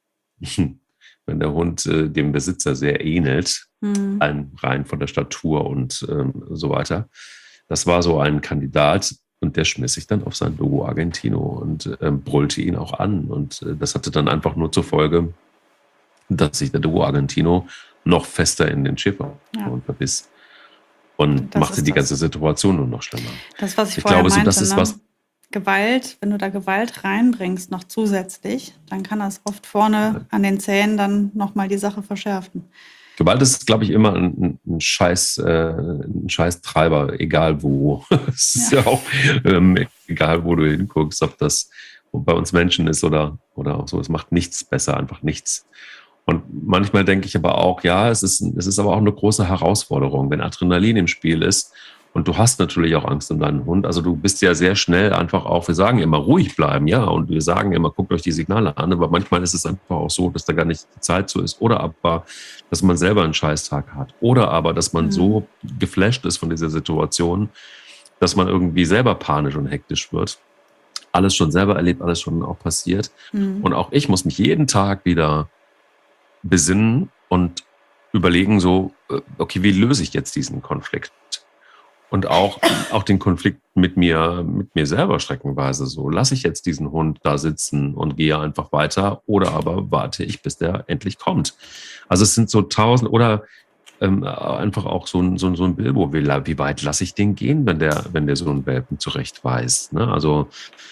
wenn der Hund dem Besitzer sehr ähnelt, rein von der Statur und so weiter. Das war so ein Kandidat und der schmiss sich dann auf sein Dogo Argentino und brüllte ihn auch an. Und das hatte dann einfach nur zur Folge, dass sich der Dogo Argentino noch fester in den Schäferhund verbiss. Und machte die ganze Situation nur noch schlimmer. Das, was ich vorher glaube, meinte, das ist was. Gewalt, wenn du da Gewalt reinbringst, noch zusätzlich, dann kann das oft vorne an den Zähnen dann nochmal die Sache verschärfen. Gewalt ist, glaube ich, immer ein Scheiß Treiber, egal wo. Es ist ja auch egal, wo du hinguckst, ob das bei uns Menschen ist oder auch so. Es macht nichts besser, einfach nichts. Und manchmal denke ich aber auch, ja, es ist aber auch eine große Herausforderung, wenn Adrenalin im Spiel ist und du hast natürlich auch Angst um deinen Hund. Also du bist ja sehr schnell einfach auch, wir sagen immer ruhig bleiben, ja, und wir sagen immer, guckt euch die Signale an, aber manchmal ist es einfach auch so, dass da gar nicht die Zeit so ist oder aber, dass man selber einen Scheißtag hat oder aber, dass man so geflasht ist von dieser Situation, dass man irgendwie selber panisch und hektisch wird. Alles schon selber erlebt, alles schon auch passiert. Und auch ich muss mich jeden Tag wieder besinnen und überlegen so, okay, wie löse ich jetzt diesen Konflikt? Und auch den Konflikt mit mir selber streckenweise so. Lasse ich jetzt diesen Hund da sitzen und gehe einfach weiter oder aber warte ich, bis der endlich kommt? Also es sind so 1000 oder einfach auch so ein Bilbo, wie weit lasse ich den gehen, wenn der so einen Welpen zurecht weiß. Ne? Also,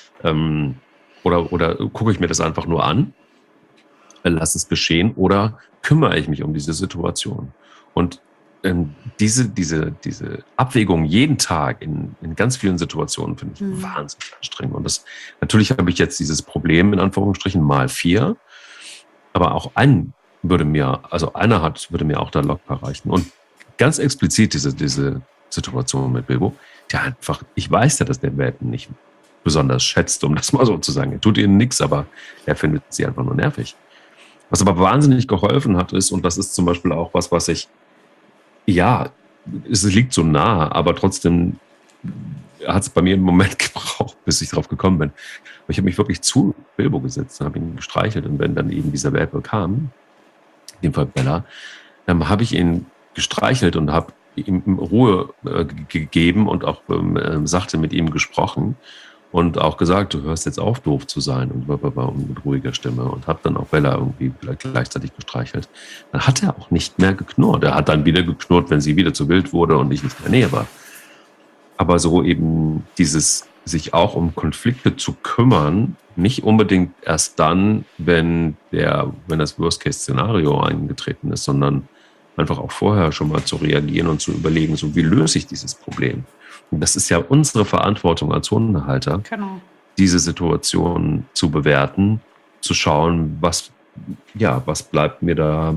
oder gucke ich mir das einfach nur an, lasse es geschehen, oder kümmere ich mich um diese Situation? Und diese Abwägung jeden Tag in ganz vielen Situationen finde ich wahnsinnig anstrengend. Und natürlich habe ich jetzt dieses Problem in Anführungsstrichen mal 4, aber auch einer würde mir auch da locker reichen. Und ganz explizit diese Situation mit Bilbo, der einfach, ich weiß ja, dass der Welpen nicht besonders schätzt, um das mal so zu sagen. Er tut ihnen nichts, aber er findet sie einfach nur nervig. Was aber wahnsinnig geholfen hat, ist, und das ist zum Beispiel auch was ich, ja, es liegt so nah, aber trotzdem hat es bei mir einen Moment gebraucht, bis ich drauf gekommen bin. Aber ich habe mich wirklich zu Bilbo gesetzt und habe ihn gestreichelt. Und wenn dann eben dieser Welpe kam, in dem Fall Bella, habe ich ihn gestreichelt und habe ihm Ruhe gegeben und auch sachte mit ihm gesprochen und auch gesagt, du hörst jetzt auf, doof zu sein und mit ruhiger Stimme, und habe dann auch Bella irgendwie gleichzeitig gestreichelt. Dann hat er auch nicht mehr geknurrt. Er hat dann wieder geknurrt, wenn sie wieder zu wild wurde und ich nicht in der Nähe war. Aber so eben dieses sich auch um Konflikte zu kümmern, nicht unbedingt erst dann, wenn das Worst-Case-Szenario eingetreten ist, sondern einfach auch vorher schon mal zu reagieren und zu überlegen, so wie löse ich dieses Problem. Und das ist ja unsere Verantwortung als Hundehalter, Genau. diese Situation zu bewerten, zu schauen, was bleibt mir da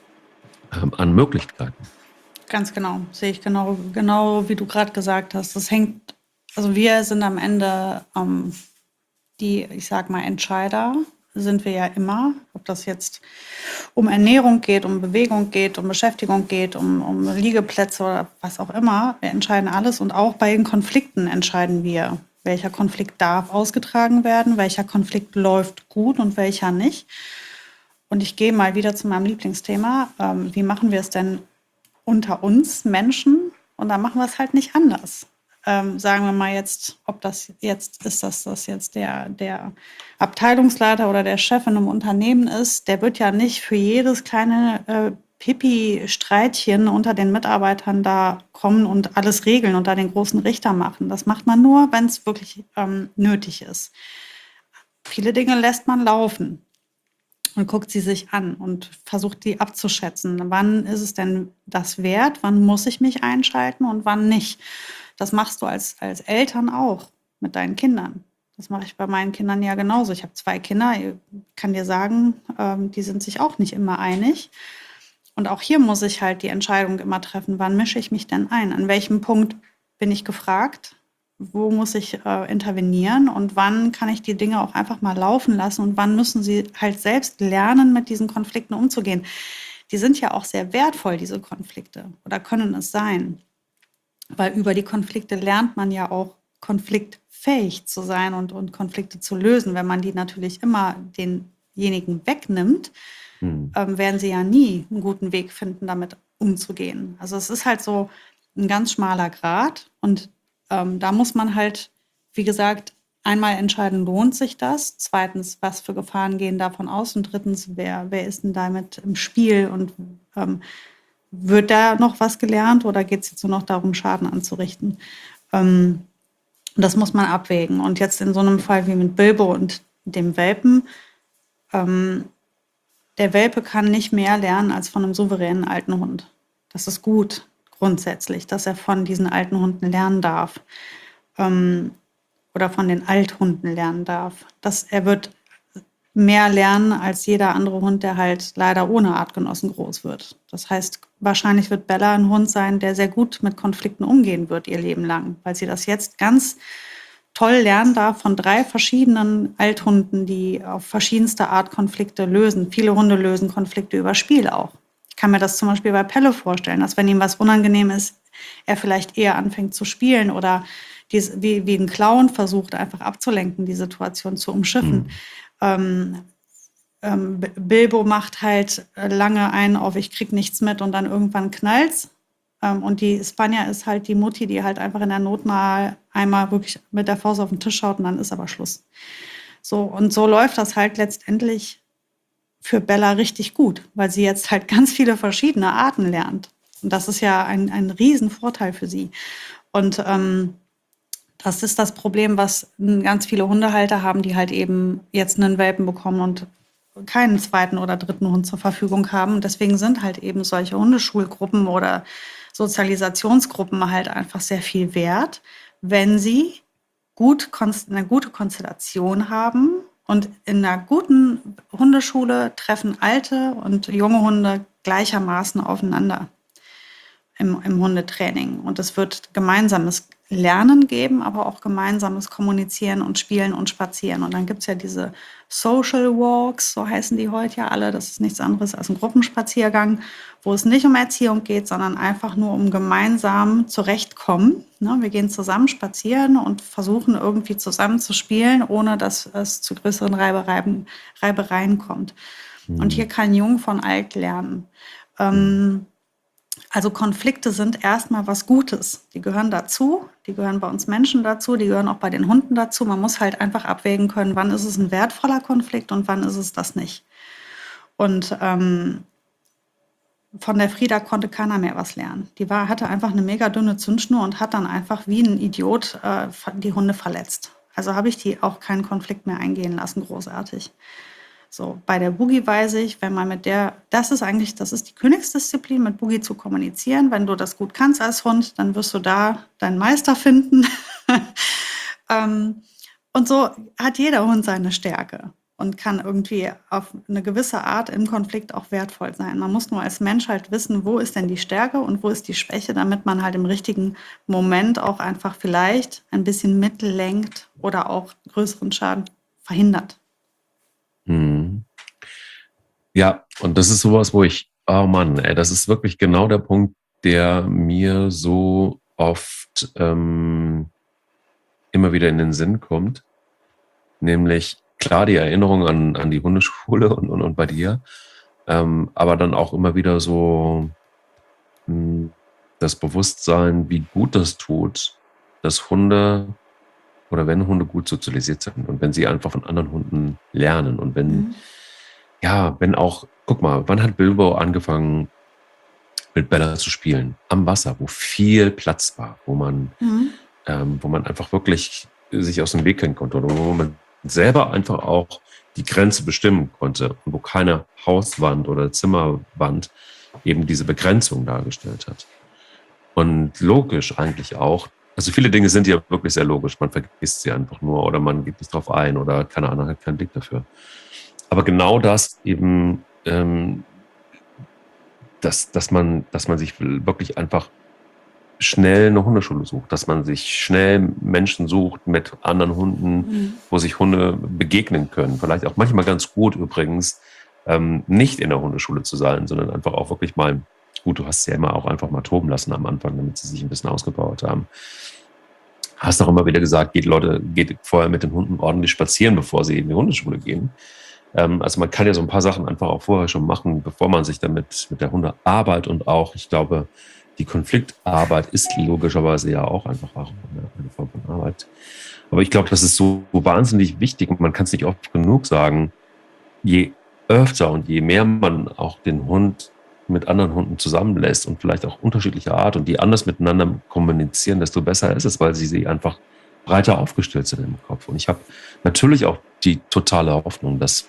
an Möglichkeiten. Ganz genau, sehe ich genau wie du gerade gesagt hast. Also wir sind am Ende ich sag mal, Entscheider sind wir ja immer, ob das jetzt um Ernährung geht, um Bewegung geht, um Beschäftigung geht, um Liegeplätze oder was auch immer. Wir entscheiden alles, und auch bei den Konflikten entscheiden wir, welcher Konflikt darf ausgetragen werden, welcher Konflikt läuft gut und welcher nicht. Und ich gehe mal wieder zu meinem Lieblingsthema. Wie machen wir es denn unter uns Menschen? Und da machen wir es halt nicht anders. Sagen wir mal jetzt, ob das jetzt ist, dass das jetzt der Abteilungsleiter oder der Chef in einem Unternehmen ist, der wird ja nicht für jedes kleine Pipi-Streitchen unter den Mitarbeitern da kommen und alles regeln und da den großen Richter machen. Das macht man nur, wenn es wirklich nötig ist. Viele Dinge lässt man laufen und guckt sie sich an und versucht, die abzuschätzen. Wann ist es denn das wert? Wann muss ich mich einschalten und wann nicht? Das machst du als Eltern auch mit deinen Kindern. Das mache ich bei meinen Kindern ja genauso. Ich habe 2 Kinder, ich kann dir sagen, die sind sich auch nicht immer einig. Und auch hier muss ich halt die Entscheidung immer treffen, wann mische ich mich denn ein? An welchem Punkt bin ich gefragt? Wo muss ich intervenieren? Und wann kann ich die Dinge auch einfach mal laufen lassen? Und wann müssen sie halt selbst lernen, mit diesen Konflikten umzugehen? Die sind ja auch sehr wertvoll, diese Konflikte, oder können es sein. Weil über die Konflikte lernt man ja auch, konfliktfähig zu sein und Konflikte zu lösen. Wenn man die natürlich immer denjenigen wegnimmt, werden sie ja nie einen guten Weg finden, damit umzugehen. Also es ist halt so ein ganz schmaler Grat, und da muss man halt, wie gesagt, einmal entscheiden, lohnt sich das? Zweitens, was für Gefahren gehen davon aus? Und drittens, wer ist denn damit im Spiel? Und wird da noch was gelernt, oder geht es jetzt nur noch darum, Schaden anzurichten? Das muss man abwägen. Und jetzt in so einem Fall wie mit Bilbo und dem Welpen, der Welpe kann nicht mehr lernen als von einem souveränen alten Hund. Das ist gut grundsätzlich, dass er von diesen alten Hunden lernen darf, oder von den Althunden lernen darf. Er wird mehr lernen als jeder andere Hund, der halt leider ohne Artgenossen groß wird. Das heißt, wahrscheinlich wird Bella ein Hund sein, der sehr gut mit Konflikten umgehen wird ihr Leben lang, weil sie das jetzt ganz toll lernen darf von 3 verschiedenen Althunden, die auf verschiedenste Art Konflikte lösen. Viele Hunde lösen Konflikte über Spiel auch. Ich kann mir das zum Beispiel bei Pelle vorstellen, dass wenn ihm was unangenehm ist, er vielleicht eher anfängt zu spielen oder wie ein Clown versucht, einfach abzulenken, die Situation zu umschiffen. Bilbo macht halt lange einen auf, ich krieg nichts mit, und dann irgendwann knallt's. Und die Spanier ist halt die Mutti, die halt einfach in der Not mal einmal wirklich mit der Faust auf den Tisch schaut, und dann ist aber Schluss. So, und so läuft das halt letztendlich für Bella richtig gut, weil sie jetzt halt ganz viele verschiedene Arten lernt. Und das ist ja ein Riesenvorteil für sie. Und das ist das Problem, was ganz viele Hundehalter haben, die halt eben jetzt einen Welpen bekommen und keinen zweiten oder dritten Hund zur Verfügung haben. Und deswegen sind halt eben solche Hundeschulgruppen oder Sozialisationsgruppen halt einfach sehr viel wert, wenn sie eine gute Konstellation haben. Und in einer guten Hundeschule treffen alte und junge Hunde gleichermaßen aufeinander im Hundetraining. Und es wird gemeinsames Lernen geben, aber auch gemeinsames Kommunizieren und Spielen und Spazieren. Und dann gibt es ja diese Social Walks, so heißen die heute ja alle. Das ist nichts anderes als ein Gruppenspaziergang, wo es nicht um Erziehung geht, sondern einfach nur um gemeinsam zurechtkommen. Ne? Wir gehen zusammen spazieren und versuchen irgendwie zusammen zu spielen, ohne dass es zu größeren Reibereien kommt. Und hier kann Jung von alt lernen. Also Konflikte sind erstmal was Gutes. Die gehören dazu, die gehören bei uns Menschen dazu, die gehören auch bei den Hunden dazu. Man muss halt einfach abwägen können, wann ist es ein wertvoller Konflikt und wann ist es das nicht. Und von der Frieda konnte keiner mehr was lernen. Die hatte einfach eine mega dünne Zündschnur und hat dann einfach wie ein Idiot die Hunde verletzt. Also habe ich die auch keinen Konflikt mehr eingehen lassen, großartig. So, bei der Boogie weiß ich, wenn man mit der, das ist die Königsdisziplin, mit Boogie zu kommunizieren. Wenn du das gut kannst als Hund, dann wirst du da deinen Meister finden. Und so hat jeder Hund seine Stärke und kann irgendwie auf eine gewisse Art im Konflikt auch wertvoll sein. Man muss nur als Mensch halt wissen, wo ist denn die Stärke und wo ist die Schwäche, damit man halt im richtigen Moment auch einfach vielleicht ein bisschen mitlenkt oder auch größeren Schaden verhindert. Ja, und das ist sowas, wo oh Mann, ey, das ist wirklich genau der Punkt, der mir so oft immer wieder in den Sinn kommt. Nämlich, klar, die Erinnerung an die Hundeschule und bei dir, aber dann auch immer wieder so das Bewusstsein, wie gut das tut, dass Hunde oder wenn Hunde gut sozialisiert sind und wenn sie einfach von anderen Hunden lernen und wenn wenn auch, guck mal, wann hat Bilbo angefangen mit Bella zu spielen? Am Wasser, wo viel Platz war, wo man einfach wirklich sich aus dem Weg gehen konnte oder wo man selber einfach auch die Grenze bestimmen konnte und wo keine Hauswand oder Zimmerwand eben diese Begrenzung dargestellt hat. Und logisch eigentlich auch, also viele Dinge sind ja wirklich sehr logisch, man vergisst sie einfach nur oder man geht nicht drauf ein oder keine Ahnung, hat keinen Blick dafür. Aber genau das eben, dass man sich wirklich einfach schnell eine Hundeschule sucht, dass man sich schnell Menschen sucht mit anderen Hunden, wo sich Hunde begegnen können. Vielleicht auch manchmal ganz gut übrigens, nicht in der Hundeschule zu sein, sondern einfach auch wirklich mal, gut, du hast sie ja immer auch einfach mal toben lassen am Anfang, damit sie sich ein bisschen ausgebaut haben. Hast auch immer wieder gesagt, geht vorher mit den Hunden ordentlich spazieren, bevor sie in die Hundeschule gehen. Also man kann ja so ein paar Sachen einfach auch vorher schon machen, bevor man sich damit mit der Hundearbeit und auch, ich glaube, die Konfliktarbeit ist logischerweise ja auch einfach auch eine Form von Arbeit. Aber ich glaube, das ist so wahnsinnig wichtig und man kann es nicht oft genug sagen, je öfter und je mehr man auch den Hund mit anderen Hunden zusammenlässt und vielleicht auch unterschiedlicher Art und die anders miteinander kommunizieren, desto besser ist es, weil sie einfach breiter aufgestellt sind im Kopf. Und ich habe natürlich auch die totale Hoffnung, dass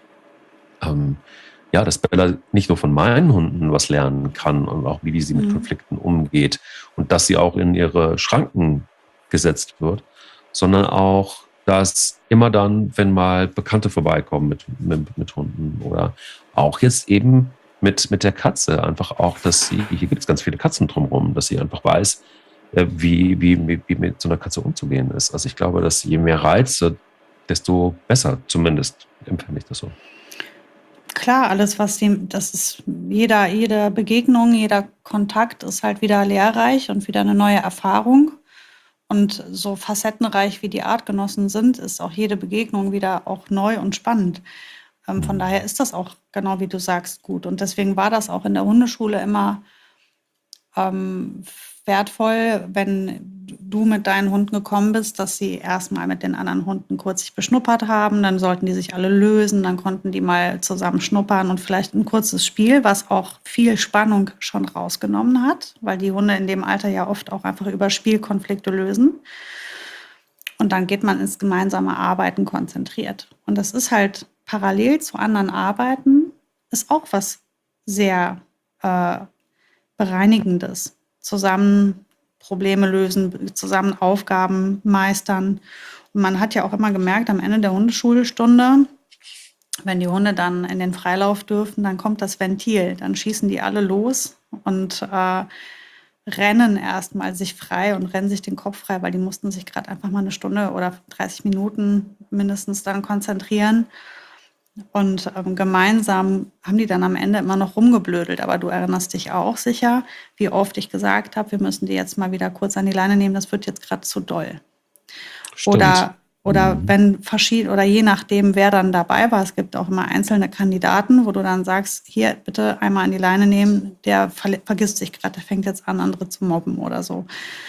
Bella nicht nur von meinen Hunden was lernen kann und auch wie sie mit Konflikten umgeht und dass sie auch in ihre Schranken gesetzt wird, sondern auch, dass immer dann, wenn mal Bekannte vorbeikommen mit Hunden oder auch jetzt eben mit der Katze, einfach auch, dass hier gibt es ganz viele Katzen drumherum, dass sie einfach weiß, wie mit so einer Katze umzugehen ist. Also ich glaube, dass je mehr Reize, desto besser, zumindest empfinde ich das so. Klar, alles, das ist jede Begegnung, jeder Kontakt ist halt wieder lehrreich und wieder eine neue Erfahrung. Und so facettenreich wie die Artgenossen sind, ist auch jede Begegnung wieder auch neu und spannend. Von daher ist das auch, genau wie du sagst, gut. Und deswegen war das auch in der Hundeschule immer wertvoll, wenn du mit deinen Hunden gekommen bist, dass sie erstmal mit den anderen Hunden kurz sich beschnuppert haben, dann sollten die sich alle lösen, dann konnten die mal zusammen schnuppern und vielleicht ein kurzes Spiel, was auch viel Spannung schon rausgenommen hat, weil die Hunde in dem Alter ja oft auch einfach über Spielkonflikte lösen. Und dann geht man ins gemeinsame Arbeiten konzentriert. Und das ist halt parallel zu anderen Arbeiten, ist auch was sehr Bereinigendes. Zusammen Probleme lösen, zusammen Aufgaben meistern. Und man hat ja auch immer gemerkt, am Ende der Hundeschulstunde, wenn die Hunde dann in den Freilauf dürfen, dann kommt das Ventil. Dann schießen die alle los und rennen erstmal sich frei und rennen sich den Kopf frei, weil die mussten sich gerade einfach mal eine Stunde oder 30 Minuten mindestens dann konzentrieren. Und gemeinsam haben die dann am Ende immer noch rumgeblödelt. Aber du erinnerst dich auch sicher, wie oft ich gesagt habe, wir müssen die jetzt mal wieder kurz an die Leine nehmen, das wird jetzt gerade zu doll. Stimmt. Oder wenn verschieden, oder je nachdem, wer dann dabei war, es gibt auch immer einzelne Kandidaten, wo du dann sagst, hier bitte einmal an die Leine nehmen, der vergisst sich gerade, der fängt jetzt an, andere zu mobben oder so.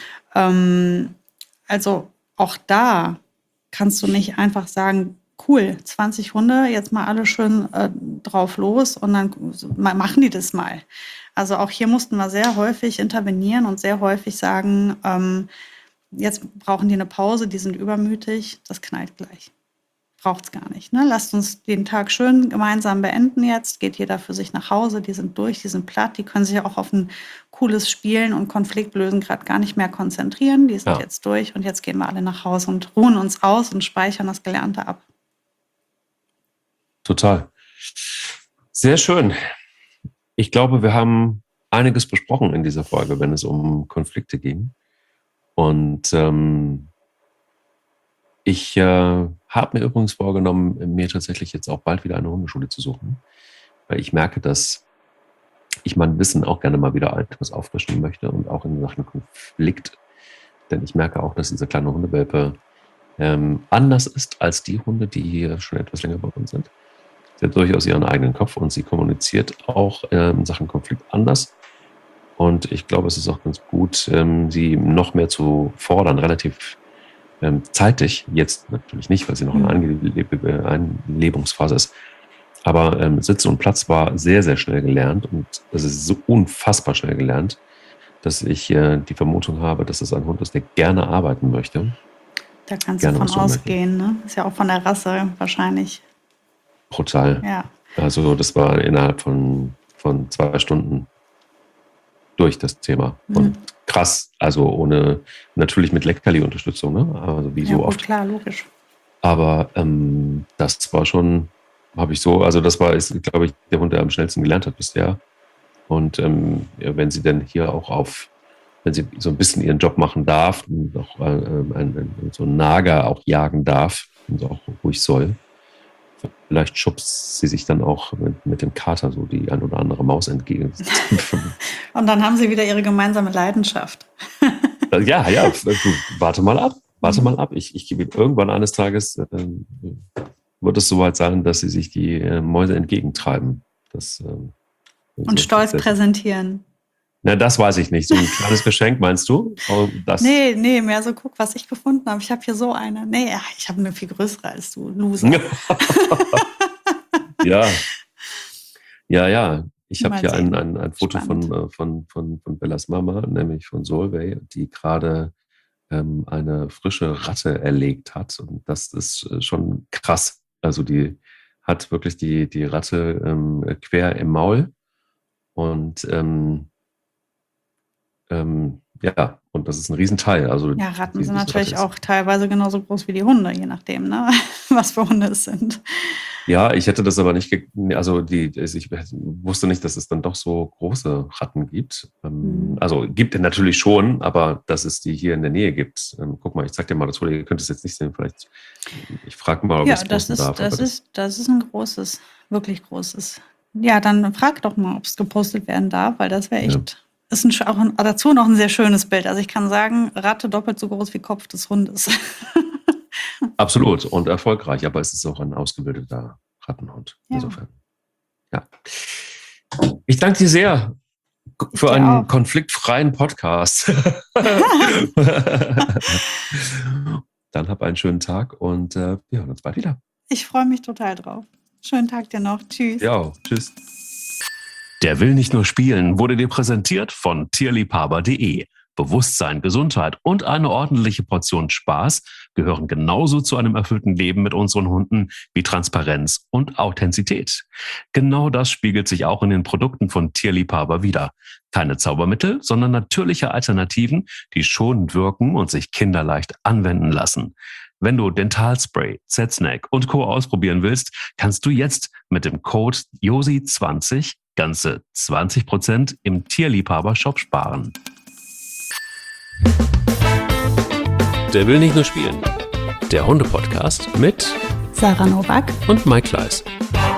Also auch da kannst du nicht einfach sagen, cool, 20 Hunde, jetzt mal alle schön drauf los und dann machen die das mal. Also auch hier mussten wir sehr häufig intervenieren und sehr häufig sagen, jetzt brauchen die eine Pause, die sind übermütig, das knallt gleich. Braucht's gar nicht. Ne? Lasst uns den Tag schön gemeinsam beenden jetzt, geht jeder für sich nach Hause, die sind durch, die sind platt, die können sich auch auf ein cooles Spielen und Konfliktlösen gerade gar nicht mehr konzentrieren, die sind jetzt durch und jetzt gehen wir alle nach Hause und ruhen uns aus und speichern das Gelernte ab. Total. Sehr schön. Ich glaube, wir haben einiges besprochen in dieser Folge, wenn es um Konflikte ging. Und ich habe mir übrigens vorgenommen, mir tatsächlich jetzt auch bald wieder eine Hundeschule zu suchen, weil ich merke, dass ich mein Wissen auch gerne mal wieder etwas auffrischen möchte und auch in Sachen Konflikt. Denn ich merke auch, dass dieser kleine Hundewelpe anders ist als die Hunde, die hier schon etwas länger bei uns sind. Sie hat durchaus ihren eigenen Kopf und sie kommuniziert auch in Sachen Konflikt anders. Und ich glaube, es ist auch ganz gut, sie noch mehr zu fordern, relativ zeitig. Jetzt natürlich nicht, weil sie noch in einer Einlebungsphase ist. Aber Sitzen und Platz war sehr, sehr schnell gelernt. Und es ist so unfassbar schnell gelernt, dass ich die Vermutung habe, dass es ein Hund ist, der gerne arbeiten möchte. Da kannst du von ausgehen, ne? Ist ja auch von der Rasse wahrscheinlich. Brutal. Ja. Also das war innerhalb von 2 Stunden durch das Thema. Und krass, also ohne, natürlich mit Leckerli-Unterstützung, ne? Also wie so oft. Klar, logisch. Aber das war schon, ist, glaube ich, der Hund, der am schnellsten gelernt hat bisher. Und wenn sie dann hier auch wenn sie so ein bisschen ihren Job machen darf und auch so einen Nager auch jagen darf und auch ruhig soll, vielleicht schubst sie sich dann auch mit dem Kater so die ein oder andere Maus entgegen. Und dann haben sie wieder ihre gemeinsame Leidenschaft. Ja, warte mal ab. Ich gebe irgendwann eines Tages wird es soweit sein, dass sie sich die Mäuse entgegentreiben. Und stolz präsentieren. Na, das weiß ich nicht. So ein kleines Geschenk, meinst du? Nee, mehr so, guck, was ich gefunden habe. Ich habe hier so eine. Nee, ich habe eine viel größere als du, Loser. Ja. Ich habe hier ein Foto von Bellas Mama, nämlich von Solveig, die gerade eine frische Ratte erlegt hat. Und das ist schon krass. Also die hat wirklich die Ratte quer im Maul. Und und das ist ein Riesenteil. Also ja, Ratten sind natürlich auch teilweise genauso groß wie die Hunde, je nachdem, ne? Was für Hunde es sind. Ja, ich hätte das aber nicht, ich wusste nicht, dass es dann doch so große Ratten gibt. Also gibt es natürlich schon, aber dass es die hier in der Nähe gibt. Guck mal, ich zeig dir mal das Foto, ihr könnt es jetzt nicht sehen, vielleicht. Ich frage mal, ob ich es posten darf. Das ist ein großes, wirklich großes. Ja, dann frag doch mal, ob es gepostet werden darf, weil das wäre echt... Ist dazu noch ein sehr schönes Bild. Also ich kann sagen, Ratte doppelt so groß wie Kopf des Hundes. Absolut und erfolgreich, aber es ist auch ein ausgebildeter Rattenhund. Insofern. Ja. Ich danke dir sehr, für einen konfliktfreien Podcast. Dann hab einen schönen Tag und wir hören uns bald wieder. Ich freue mich total drauf. Schönen Tag dir noch. Tschüss. Ja, tschüss. Der will nicht nur spielen wurde dir präsentiert von tierliebhaber.de. Bewusstsein, Gesundheit und eine ordentliche Portion Spaß gehören genauso zu einem erfüllten Leben mit unseren Hunden wie Transparenz und Authentizität. Genau das spiegelt sich auch in den Produkten von Tierliebhaber wider. Keine Zaubermittel, sondern natürliche Alternativen, die schonend wirken und sich kinderleicht anwenden lassen. Wenn du Dentalspray, Z-Snack und Co. ausprobieren willst, kannst du jetzt mit dem Code JOSI20 ganze 20% im Tierliebhaber-Shop sparen. Der will nicht nur spielen. Der Hunde-Podcast mit Sarah Nowak und Mike Kleiss.